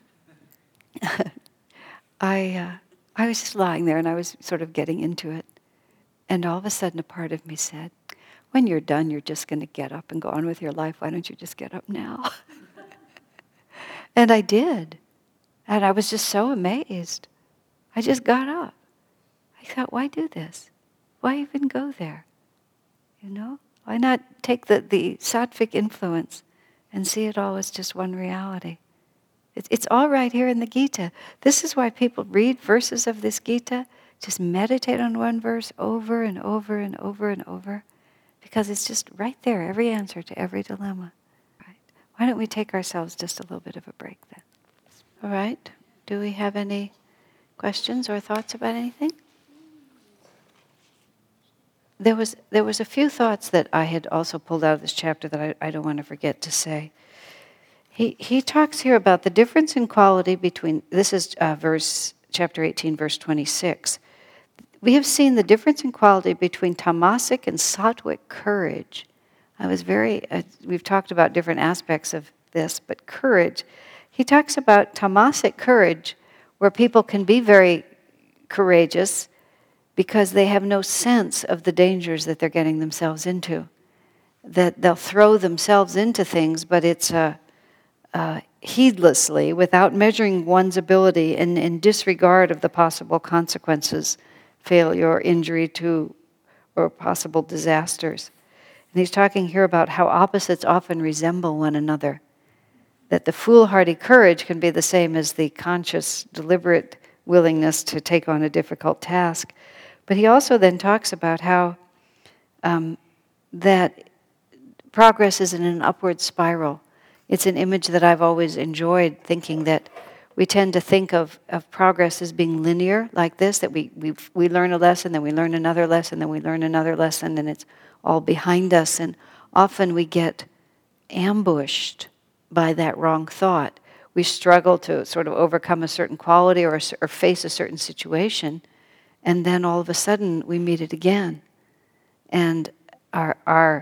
I was just lying there and I was sort of getting into it. And all of a sudden a part of me said, when you're done, you're just going to get up and go on with your life. Why don't you just get up now? And I did. And I was just so amazed. I just got up. I thought, why do this? Why even go there? Why not take the sattvic influence and see it all as just one reality? It's all right here in the Gita. This is why people read verses of this Gita, just meditate on one verse over and over and over and over, because it's just right there, every answer to every dilemma. Right? Why don't we take ourselves just a little bit of a break then? All right. Do we have any questions or thoughts about anything? There was a few thoughts that I had also pulled out of this chapter that I don't want to forget to say. He talks here about the difference in quality between, this is chapter 18, verse 26. we have seen the difference in quality between tamasic and sattvic courage. We've talked about different aspects of this, but courage, he talks about tamasic courage, where people can be very courageous because they have no sense of the dangers that they're getting themselves into. That they'll throw themselves into things, but it's heedlessly, without measuring one's ability and in disregard of the possible consequences, failure or injury to, or possible disasters. And he's talking here about how opposites often resemble one another. That the foolhardy courage can be the same as the conscious, deliberate willingness to take on a difficult task. But he also then talks about how that progress is in an upward spiral. It's an image that I've always enjoyed, thinking that we tend to think of progress as being linear, like this, that we learn a lesson, then we learn another lesson, then we learn another lesson, and it's all behind us. And often we get ambushed by that wrong thought. We struggle to sort of overcome a certain quality or face a certain situation, and then all of a sudden we meet it again. And our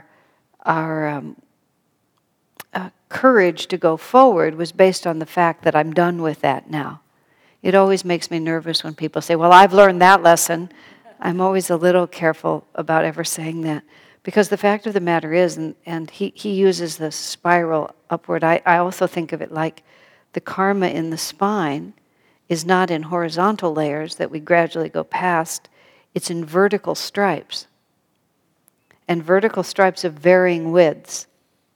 courage to go forward was based on the fact that I'm done with that now. It always makes me nervous when people say, well, I've learned that lesson. I'm always a little careful about ever saying that. Because the fact of the matter is, and he uses the spiral upward, I also think of it like the karma in the spine is not in horizontal layers that we gradually go past. It's in vertical stripes. And vertical stripes of varying widths.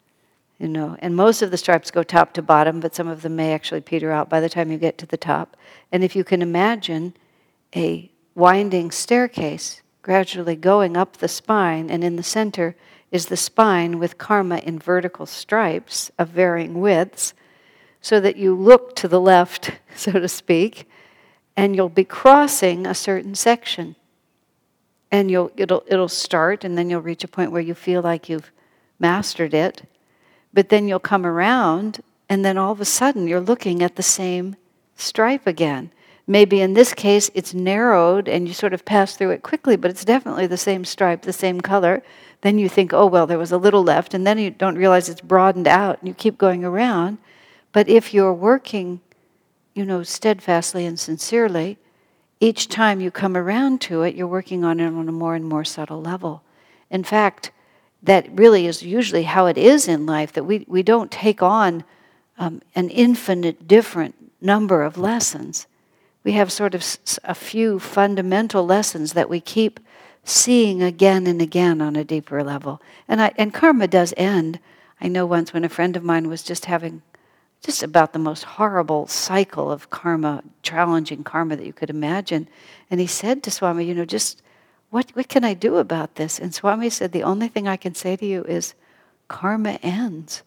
And most of the stripes go top to bottom, but some of them may actually peter out by the time you get to the top. And if you can imagine a winding staircase gradually going up the spine, and in the center is the spine with karma in vertical stripes of varying widths, so that you look to the left, so to speak, and you'll be crossing a certain section. And it'll start, and then you'll reach a point where you feel like you've mastered it. But then you'll come around, and then all of a sudden you're looking at the same stripe again. Maybe in this case it's narrowed and you sort of pass through it quickly, but it's definitely the same stripe, the same color. Then you think, oh, well, there was a little left, and then you don't realize it's broadened out, and you keep going around. But if you're working, steadfastly and sincerely, each time you come around to it, you're working on it on a more and more subtle level. In fact, that really is usually how it is in life, that we don't take on an infinite different number of lessons. We have sort of a few fundamental lessons that we keep seeing again and again on a deeper level. And karma does end. I know once when a friend of mine was just having just about the most horrible cycle of karma, challenging karma that you could imagine. And he said to Swami, what can I do about this? And Swami said, the only thing I can say to you is, karma ends.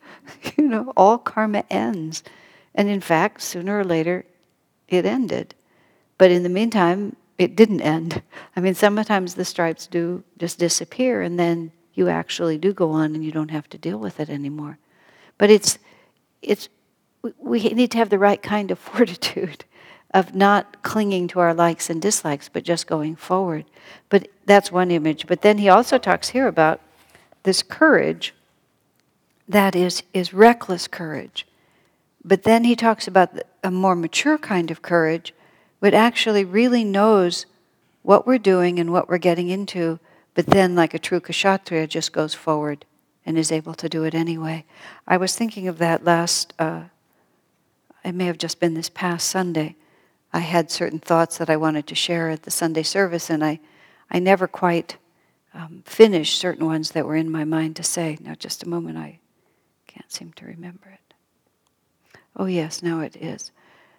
All karma ends. And in fact, sooner or later, it ended. But in the meantime, it didn't end. I mean, sometimes the stripes do just disappear, and then you actually do go on and you don't have to deal with it anymore. But we need to have the right kind of fortitude of not clinging to our likes and dislikes, but just going forward. But that's one image. But then he also talks here about this courage that is reckless courage. But then he talks about a more mature kind of courage, which actually really knows what we're doing and what we're getting into, but then, like a true kshatriya, just goes forward and is able to do it anyway. I was thinking of that it may have just been this past Sunday. I had certain thoughts that I wanted to share at the Sunday service, and I never quite finished certain ones that were in my mind to say. Now, just a moment, I can't seem to remember it. Oh yes, now it is.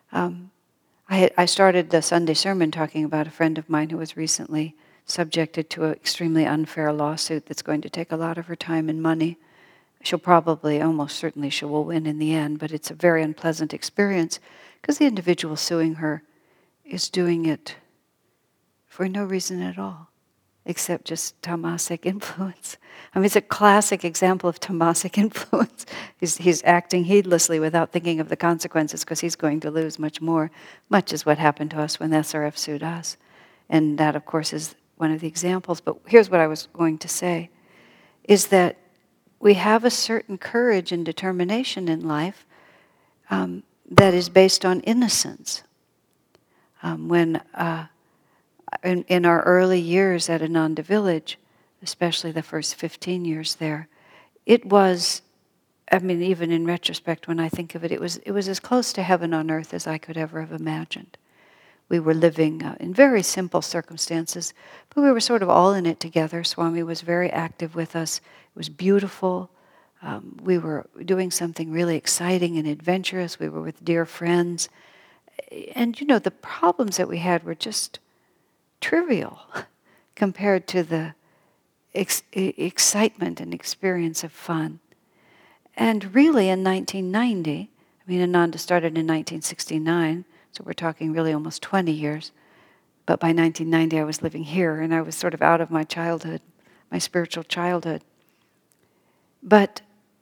I started the Sunday sermon talking about a friend of mine who was recently subjected to an extremely unfair lawsuit that's going to take a lot of her time and money. She'll probably, almost certainly, she will win in the end, but it's a very unpleasant experience because the individual suing her is doing it for no reason at all, except just tamasic influence. I mean, it's a classic example of tamasic influence. He's acting heedlessly without thinking of the consequences because he's going to lose much more, much as what happened to us when SRF sued us. And that, of course, is one of the examples. But here's what I was going to say, is that we have a certain courage and determination in life that is based on innocence. When in our early years at Ananda Village, especially the first 15 years there, it was, I mean, even in retrospect, when I think of it, it was as close to heaven on earth as I could ever have imagined. We were living in very simple circumstances, but we were sort of all in it together. Swami was very active with us. It was beautiful. We were doing something really exciting and adventurous. We were with dear friends. And, the problems that we had were just trivial compared to the excitement and experience of fun. And really in 1990, Ananda started in 1969, so we're talking really almost 20 years. But by 1990 I was living here and I was sort of out of my childhood, my spiritual childhood. But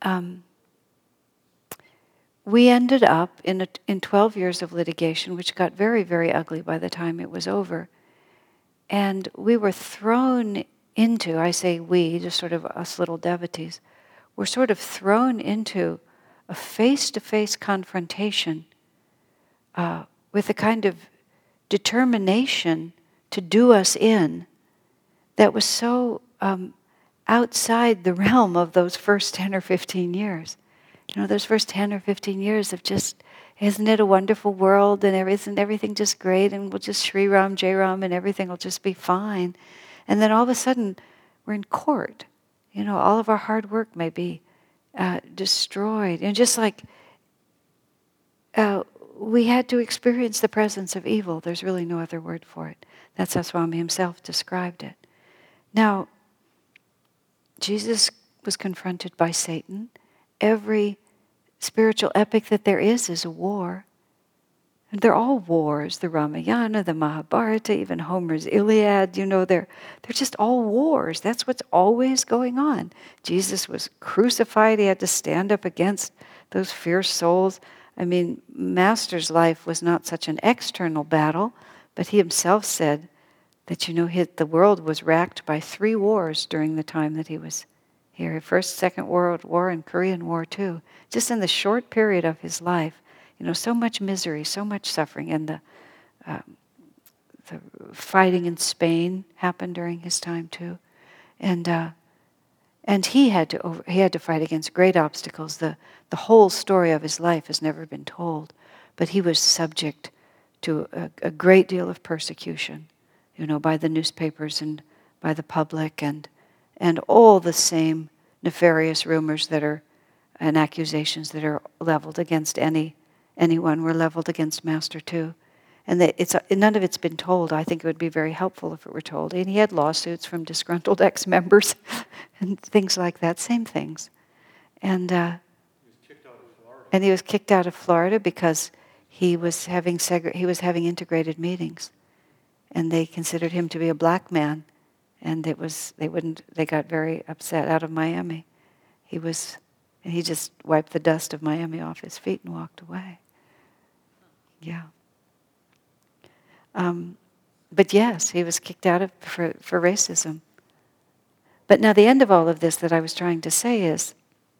we ended up in 12 years of litigation, which got very, very ugly by the time it was over. And we were thrown into, I say we, just sort of us little devotees, were sort of thrown into a face-to-face confrontation with a kind of determination to do us in that was so outside the realm of those first 10 or 15 years. Those first 10 or 15 years of just, isn't it a wonderful world, and isn't everything just great, and we'll just Sri Ram, Jai Ram, and everything will just be fine. And then all of a sudden, we're in court. All of our hard work may be destroyed. And just like we had to experience the presence of evil. There's really no other word for it. That's how Swami himself described it. Now, Jesus was confronted by Satan. Every spiritual epic that there is a war. And they're all wars. The Ramayana, the Mahabharata, even Homer's Iliad, they're just all wars. That's what's always going on. Jesus was crucified. He had to stand up against those fierce souls. Master's life was not such an external battle, but he himself said that, the world was racked by 3 wars during the time that he was here. First, Second World War, and Korean War too. Just in the short period of his life, so much misery, so much suffering, and the fighting in Spain happened during his time too, and he had to fight against great obstacles. The whole story of his life has never been told, but he was subject to a great deal of persecution, by the newspapers and by the public, and all the same nefarious rumors that are and accusations that are leveled against anyone were leveled against Master too. And none of it's been told. I think it would be very helpful if it were told. And he had lawsuits from disgruntled ex-members and things like that, same things. And he was kicked out of Florida because he was having integrated meetings, and they considered him to be a black man, and they got very upset. Out of Miami, and he just wiped the dust of Miami off his feet and walked away. Yeah. But yes, he was kicked out for racism. But now the end of all of this that I was trying to say is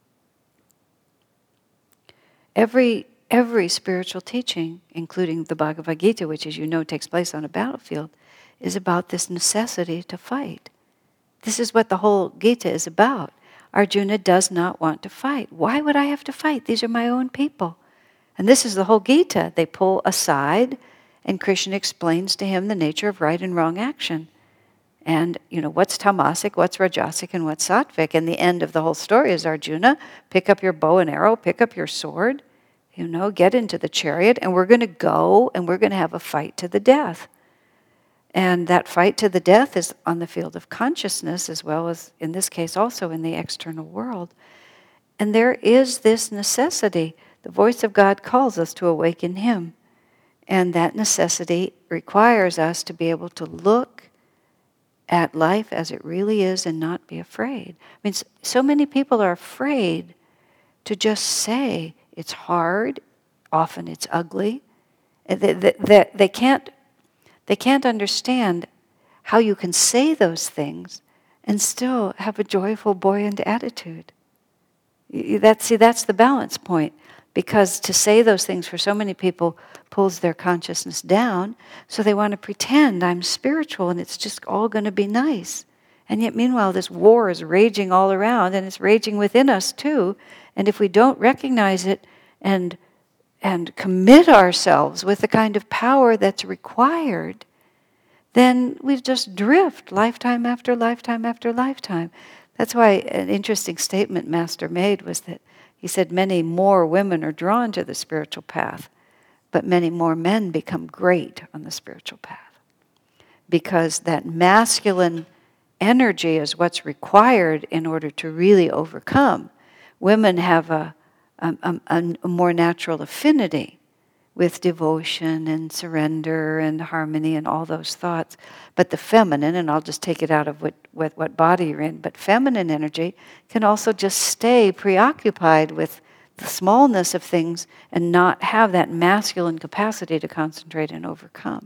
every spiritual teaching, including the Bhagavad Gita, which as you know takes place on a battlefield, is about this necessity to fight. This is what the whole Gita is about. Arjuna does not want to fight. Why would I have to fight? These are my own people. And this is the whole Gita. They pull aside, and Krishna explains to him the nature of right and wrong action. And, what's tamasic, what's rajasic, and what's sattvic. And the end of the whole story is, Arjuna, pick up your bow and arrow, pick up your sword, get into the chariot, and we're going to go, and we're going to have a fight to the death. And that fight to the death is on the field of consciousness, as well as, in this case, also in the external world. And there is this necessity. The voice of God calls us to awaken Him. And that necessity requires us to be able to look at life as it really is and not be afraid. So many people are afraid to just say it's hard, often it's ugly. They can't understand how you can say those things and still have a joyful, buoyant attitude. That's the balance point. Because to say those things for so many people pulls their consciousness down, so they want to pretend I'm spiritual and it's just all going to be nice. And yet meanwhile this war is raging all around, and it's raging within us too. And if we don't recognize it and commit ourselves with the kind of power that's required, then we just drift lifetime after lifetime after lifetime. That's why an interesting statement Master made was that he said many more women are drawn to the spiritual path, but many more men become great on the spiritual path. Because that masculine energy is what's required in order to really overcome. Women have a more natural affinity with devotion and surrender and harmony and all those thoughts. But the feminine, and I'll just take it out of what body you're in, but feminine energy can also just stay preoccupied with the smallness of things and not have that masculine capacity to concentrate and overcome.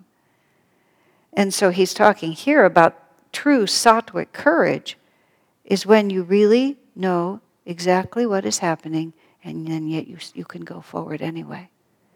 And so he's talking here about true sattvic courage is when you really know exactly what is happening, and then yet you can go forward anyway.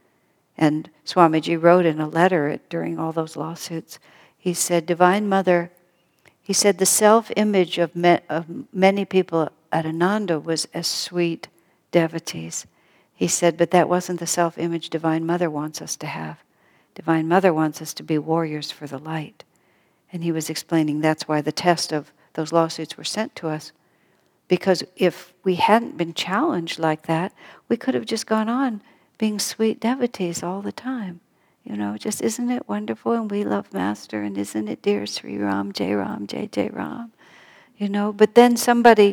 And Swamiji wrote in a letter during all those lawsuits, he said, Divine Mother, he said the self-image of many people at Ananda was as sweet devotees. He said, but that wasn't the self-image Divine Mother wants us to have. Divine Mother wants us to be warriors for the light. And he was explaining that's why the test of those lawsuits were sent to us. Because if we hadn't been challenged like that, we could have just gone on being sweet devotees all the time. Just isn't it wonderful, and we love Master, and isn't it dear Sri Ram, Jai Ram, Jai Jai Ram? But then somebody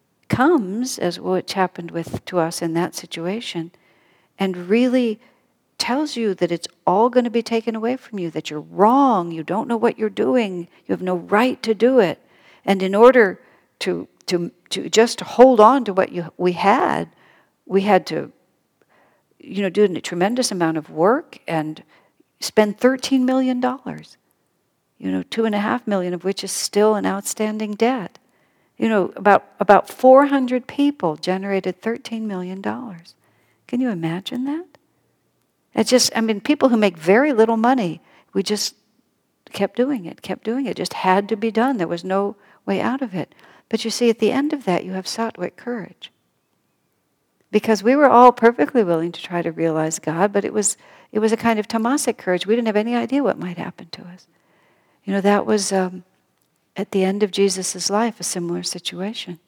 comes, as which happened to us in that situation, and really tells you that it's all going to be taken away from you, that you're wrong, you don't know what you're doing, you have no right to do it. And in order to just hold on to what we had to do a tremendous amount of work and spend $13 million. $2.5 million of which is still an outstanding debt. About 400 people generated $13 million. Can you imagine that? People who make very little money, we just kept doing it, It just had to be done. There was no way out of it. But you see, at the end of that, you have sattvic courage. Because we were all perfectly willing to try to realize God, but it was a kind of tamasic courage. We didn't have any idea what might happen to us. That was, at the end of Jesus' life, a similar situation.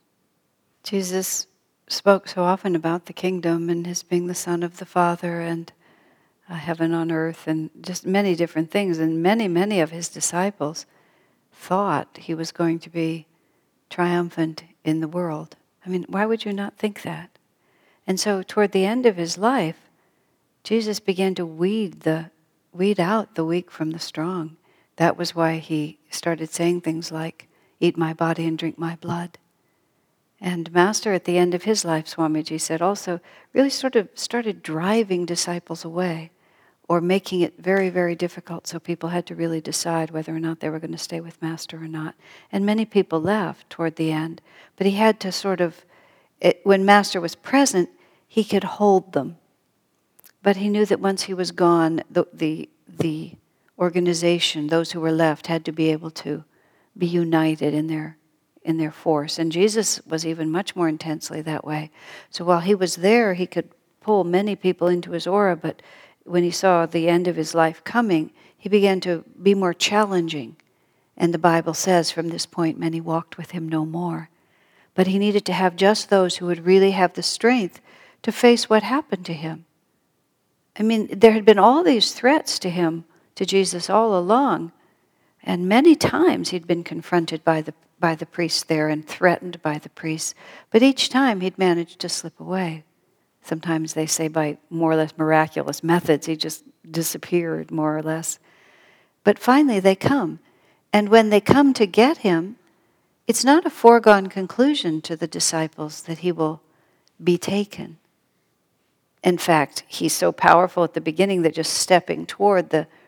Jesus spoke so often about the kingdom and his being the Son of the Father and heaven on earth and just many different things. And many of his disciples thought he was going to be triumphant in the world. Why would you not think that? And so toward the end of his life, Jesus began to weed out the weak from the strong. That was why he started saying things like, eat my body and drink my blood. And Master, at the end of his life, Swamiji said, also really sort of started driving disciples away or making it very, very difficult, so people had to really decide whether or not they were going to stay with Master or not. And many people left toward the end, but he had to when Master was present, he could hold them. But he knew that once he was gone, the organization, those who were left, had to be able to be united in their force. And Jesus was even much more intensely that way. So while he was there, he could pull many people into his aura, but when he saw the end of his life coming, he began to be more challenging. And the Bible says, from this point, many walked with him no more. But he needed to have just those who would really have the strength to face what happened to him. There had been all these threats to him, to Jesus, all along. And many times he'd been confronted by the priests there and threatened by the priests. But each time he'd managed to slip away. Sometimes they say by more or less miraculous methods, he just disappeared, more or less. But finally they come. And when they come to get him, it's not a foregone conclusion to the disciples that he will be taken. In fact, he's so powerful at the beginning that just stepping toward the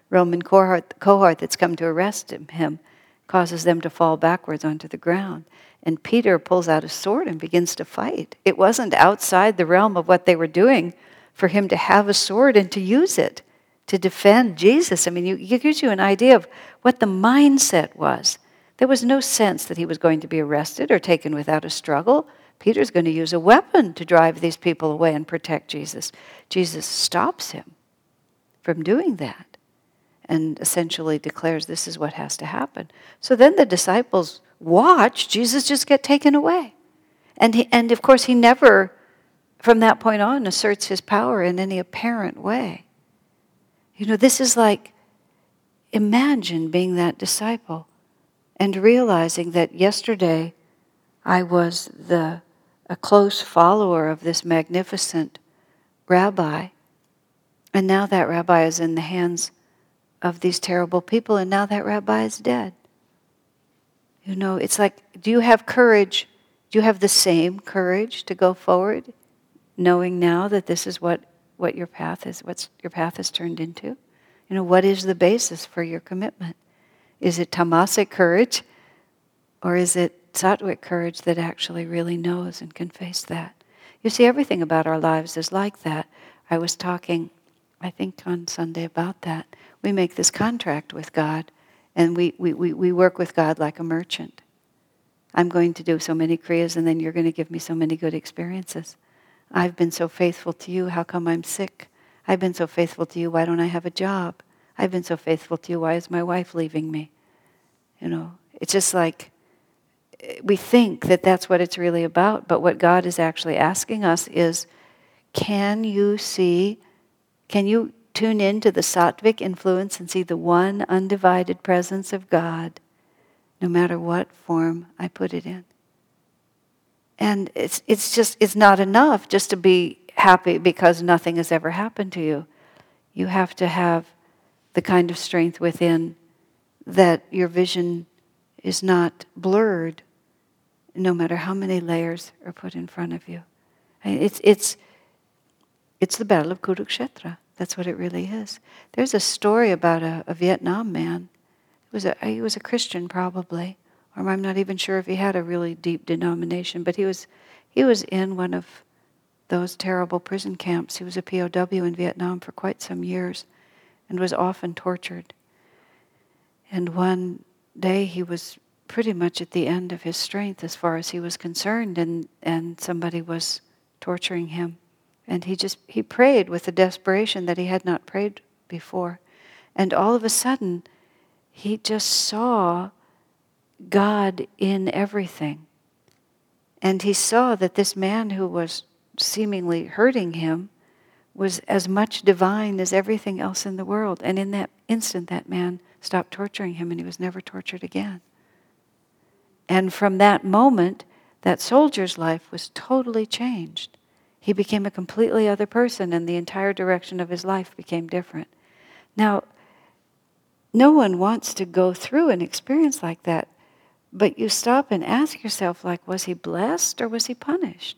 Roman cohort that's come to arrest him causes them to fall backwards onto the ground. And Peter pulls out a sword and begins to fight. It wasn't outside the realm of what they were doing for him to have a sword and to use it to defend Jesus. I mean, it gives you an idea of what the mindset was. There was no sense that he was going to be arrested or taken without a struggle. Peter's going to use a weapon to drive these people away and protect Jesus. Jesus stops him from doing that and essentially declares this is what has to happen. So then the disciples watch Jesus just get taken away. And of course, he never, from that point on, asserts his power in any apparent way. You know, this is like, imagine being that disciple and realizing that yesterday I was a close follower of this magnificent rabbi, and now that rabbi is in the hands of these terrible people, and now that rabbi is dead. You know, it's like, do you have courage? Do you have the same courage to go forward, knowing now that this is what your path is, what your path has turned into? You know, what is the basis for your commitment? Is it tamasic courage, or is it sattvic courage that actually really knows and can face that? You see, everything about our lives is like that. I was talking, I think on Sunday about that. We make this contract with God, and we work with God like a merchant. I'm going to do so many kriyas, and then you're going to give me so many good experiences. I've been so faithful to you, how come I'm sick? I've been so faithful to you, why don't I have a job? I've been so faithful to you, why is my wife leaving me? You know, it's just like, we think that that's what it's really about, but what God is actually asking us is, can you tune into the sattvic influence and see the one undivided presence of God, no matter what form I put it in? And it's not enough just to be happy because nothing has ever happened to you. You have to have the kind of strength within that your vision is not blurred, no matter how many layers are put in front of you. It's the Battle of Kurukshetra. That's what it really is. There's a story about a Vietnam man. He was a Christian probably, or I'm not even sure if he had a really deep denomination, but he was in one of those terrible prison camps. He was a POW in Vietnam for quite some years and was often tortured. And one day he was pretty much at the end of his strength as far as he was concerned, and somebody was torturing him. And he prayed with a desperation that he had not prayed before. And all of a sudden, he just saw God in everything. And he saw that this man who was seemingly hurting him was as much divine as everything else in the world. And in that instant, that man stopped torturing him, and he was never tortured again. And from that moment, that soldier's life was totally changed. He became a completely other person, and the entire direction of his life became different. Now, no one wants to go through an experience like that, but you stop and ask yourself, like, was he blessed or was he punished?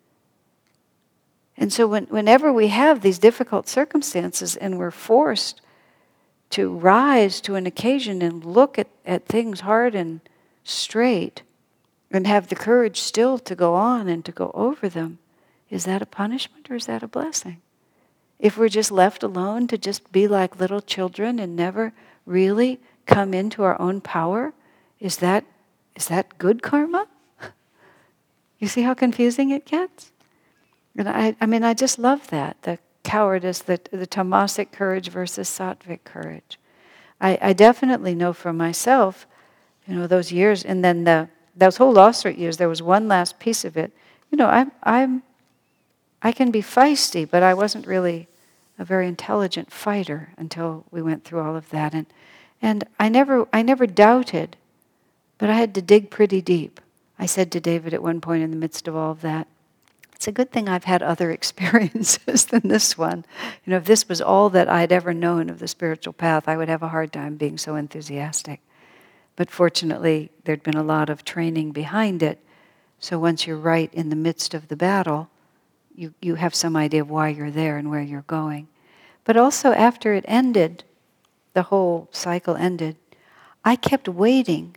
And so whenever we have these difficult circumstances and we're forced to rise to an occasion and look at things hard and straight and have the courage still to go on and to go over them, is that a punishment or is that a blessing? If we're just left alone to just be like little children and never really come into our own power, is that good karma? You see how confusing it gets? And I just love that, the cowardice, the tamasic courage versus sattvic courage. I definitely know for myself, you know, those years, and then those whole Law Street years, there was one last piece of it. You know, I can be feisty, but I wasn't really a very intelligent fighter until we went through all of that. And I never doubted, but I had to dig pretty deep. I said to David at one point in the midst of all of that, it's a good thing I've had other experiences than this one. You know, if this was all that I'd ever known of the spiritual path, I would have a hard time being so enthusiastic. But fortunately, there'd been a lot of training behind it. So once you're right in the midst of the battle, you have some idea of why you're there and where you're going. But also after it ended, the whole cycle ended, I kept waiting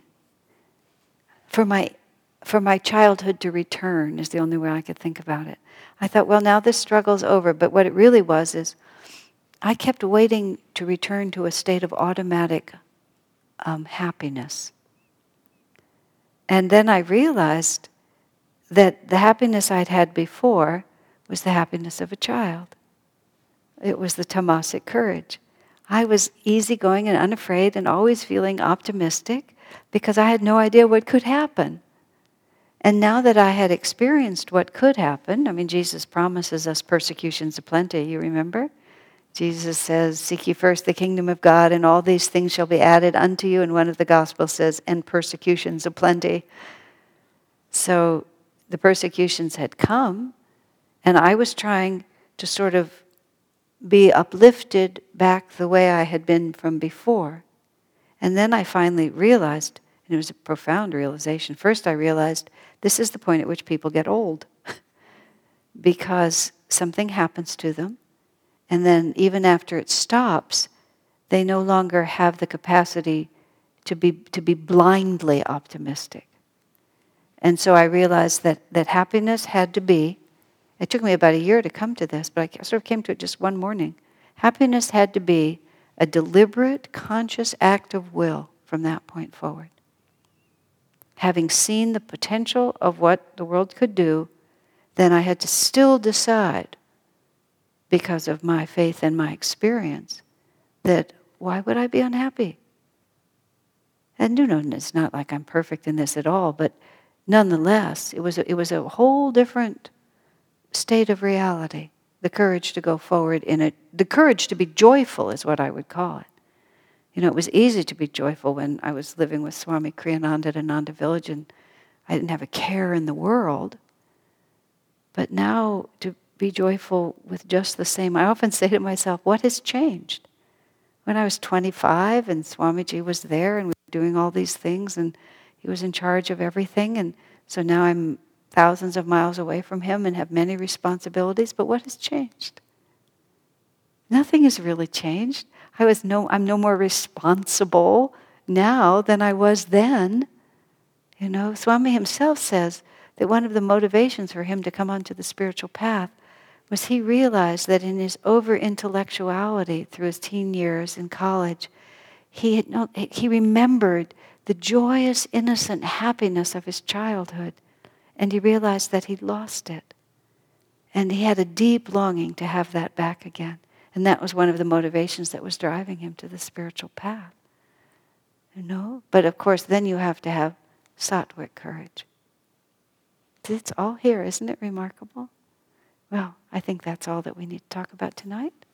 for my childhood to return, is the only way I could think about it. I thought, well, now this struggle's over. But what it really was is I kept waiting to return to a state of automatic happiness. And then I realized that the happiness I'd had before was the happiness of a child. It was the tamasic courage. I was easygoing and unafraid and always feeling optimistic because I had no idea what could happen. And now that I had experienced what could happen, I mean, Jesus promises us persecutions aplenty, you remember? Jesus says, seek ye first the kingdom of God, and all these things shall be added unto you. And one of the Gospels says, and persecutions aplenty. So the persecutions had come, and I was trying to sort of be uplifted back the way I had been from before. And then I finally realized, and it was a profound realization. First I realized this is the point at which people get old because something happens to them, and then even after it stops, they no longer have the capacity to be blindly optimistic. And so I realized that happiness had to be, it took me about a year to come to this, but I sort of came to it just one morning. Happiness had to be a deliberate, conscious act of will from that point forward. Having seen the potential of what the world could do, then I had to still decide, because of my faith and my experience, that why would I be unhappy? And it's not like I'm perfect in this at all, but nonetheless, it was a whole different state of reality. The courage to go forward the courage to be joyful is what I would call it. It was easy to be joyful when I was living with Swami Kriyananda at Ananda Village, and I didn't have a care in the world. But now to be joyful with just the same, I often say to myself, what has changed? When I was 25 and Swamiji was there and we were doing all these things and he was in charge of everything, and so now I'm thousands of miles away from him and have many responsibilities, but what has changed? Nothing has really changed. I'm no more responsible now than I was then. Swami himself says that one of the motivations for him to come onto the spiritual path was he realized that in his over-intellectuality through his teen years in college, he remembered the joyous, innocent happiness of his childhood, and he realized that he'd lost it. And he had a deep longing to have that back again. And that was one of the motivations that was driving him to the spiritual path. But of course, then you have to have sattvic courage. It's all here, isn't it remarkable? Well, I think that's all that we need to talk about tonight.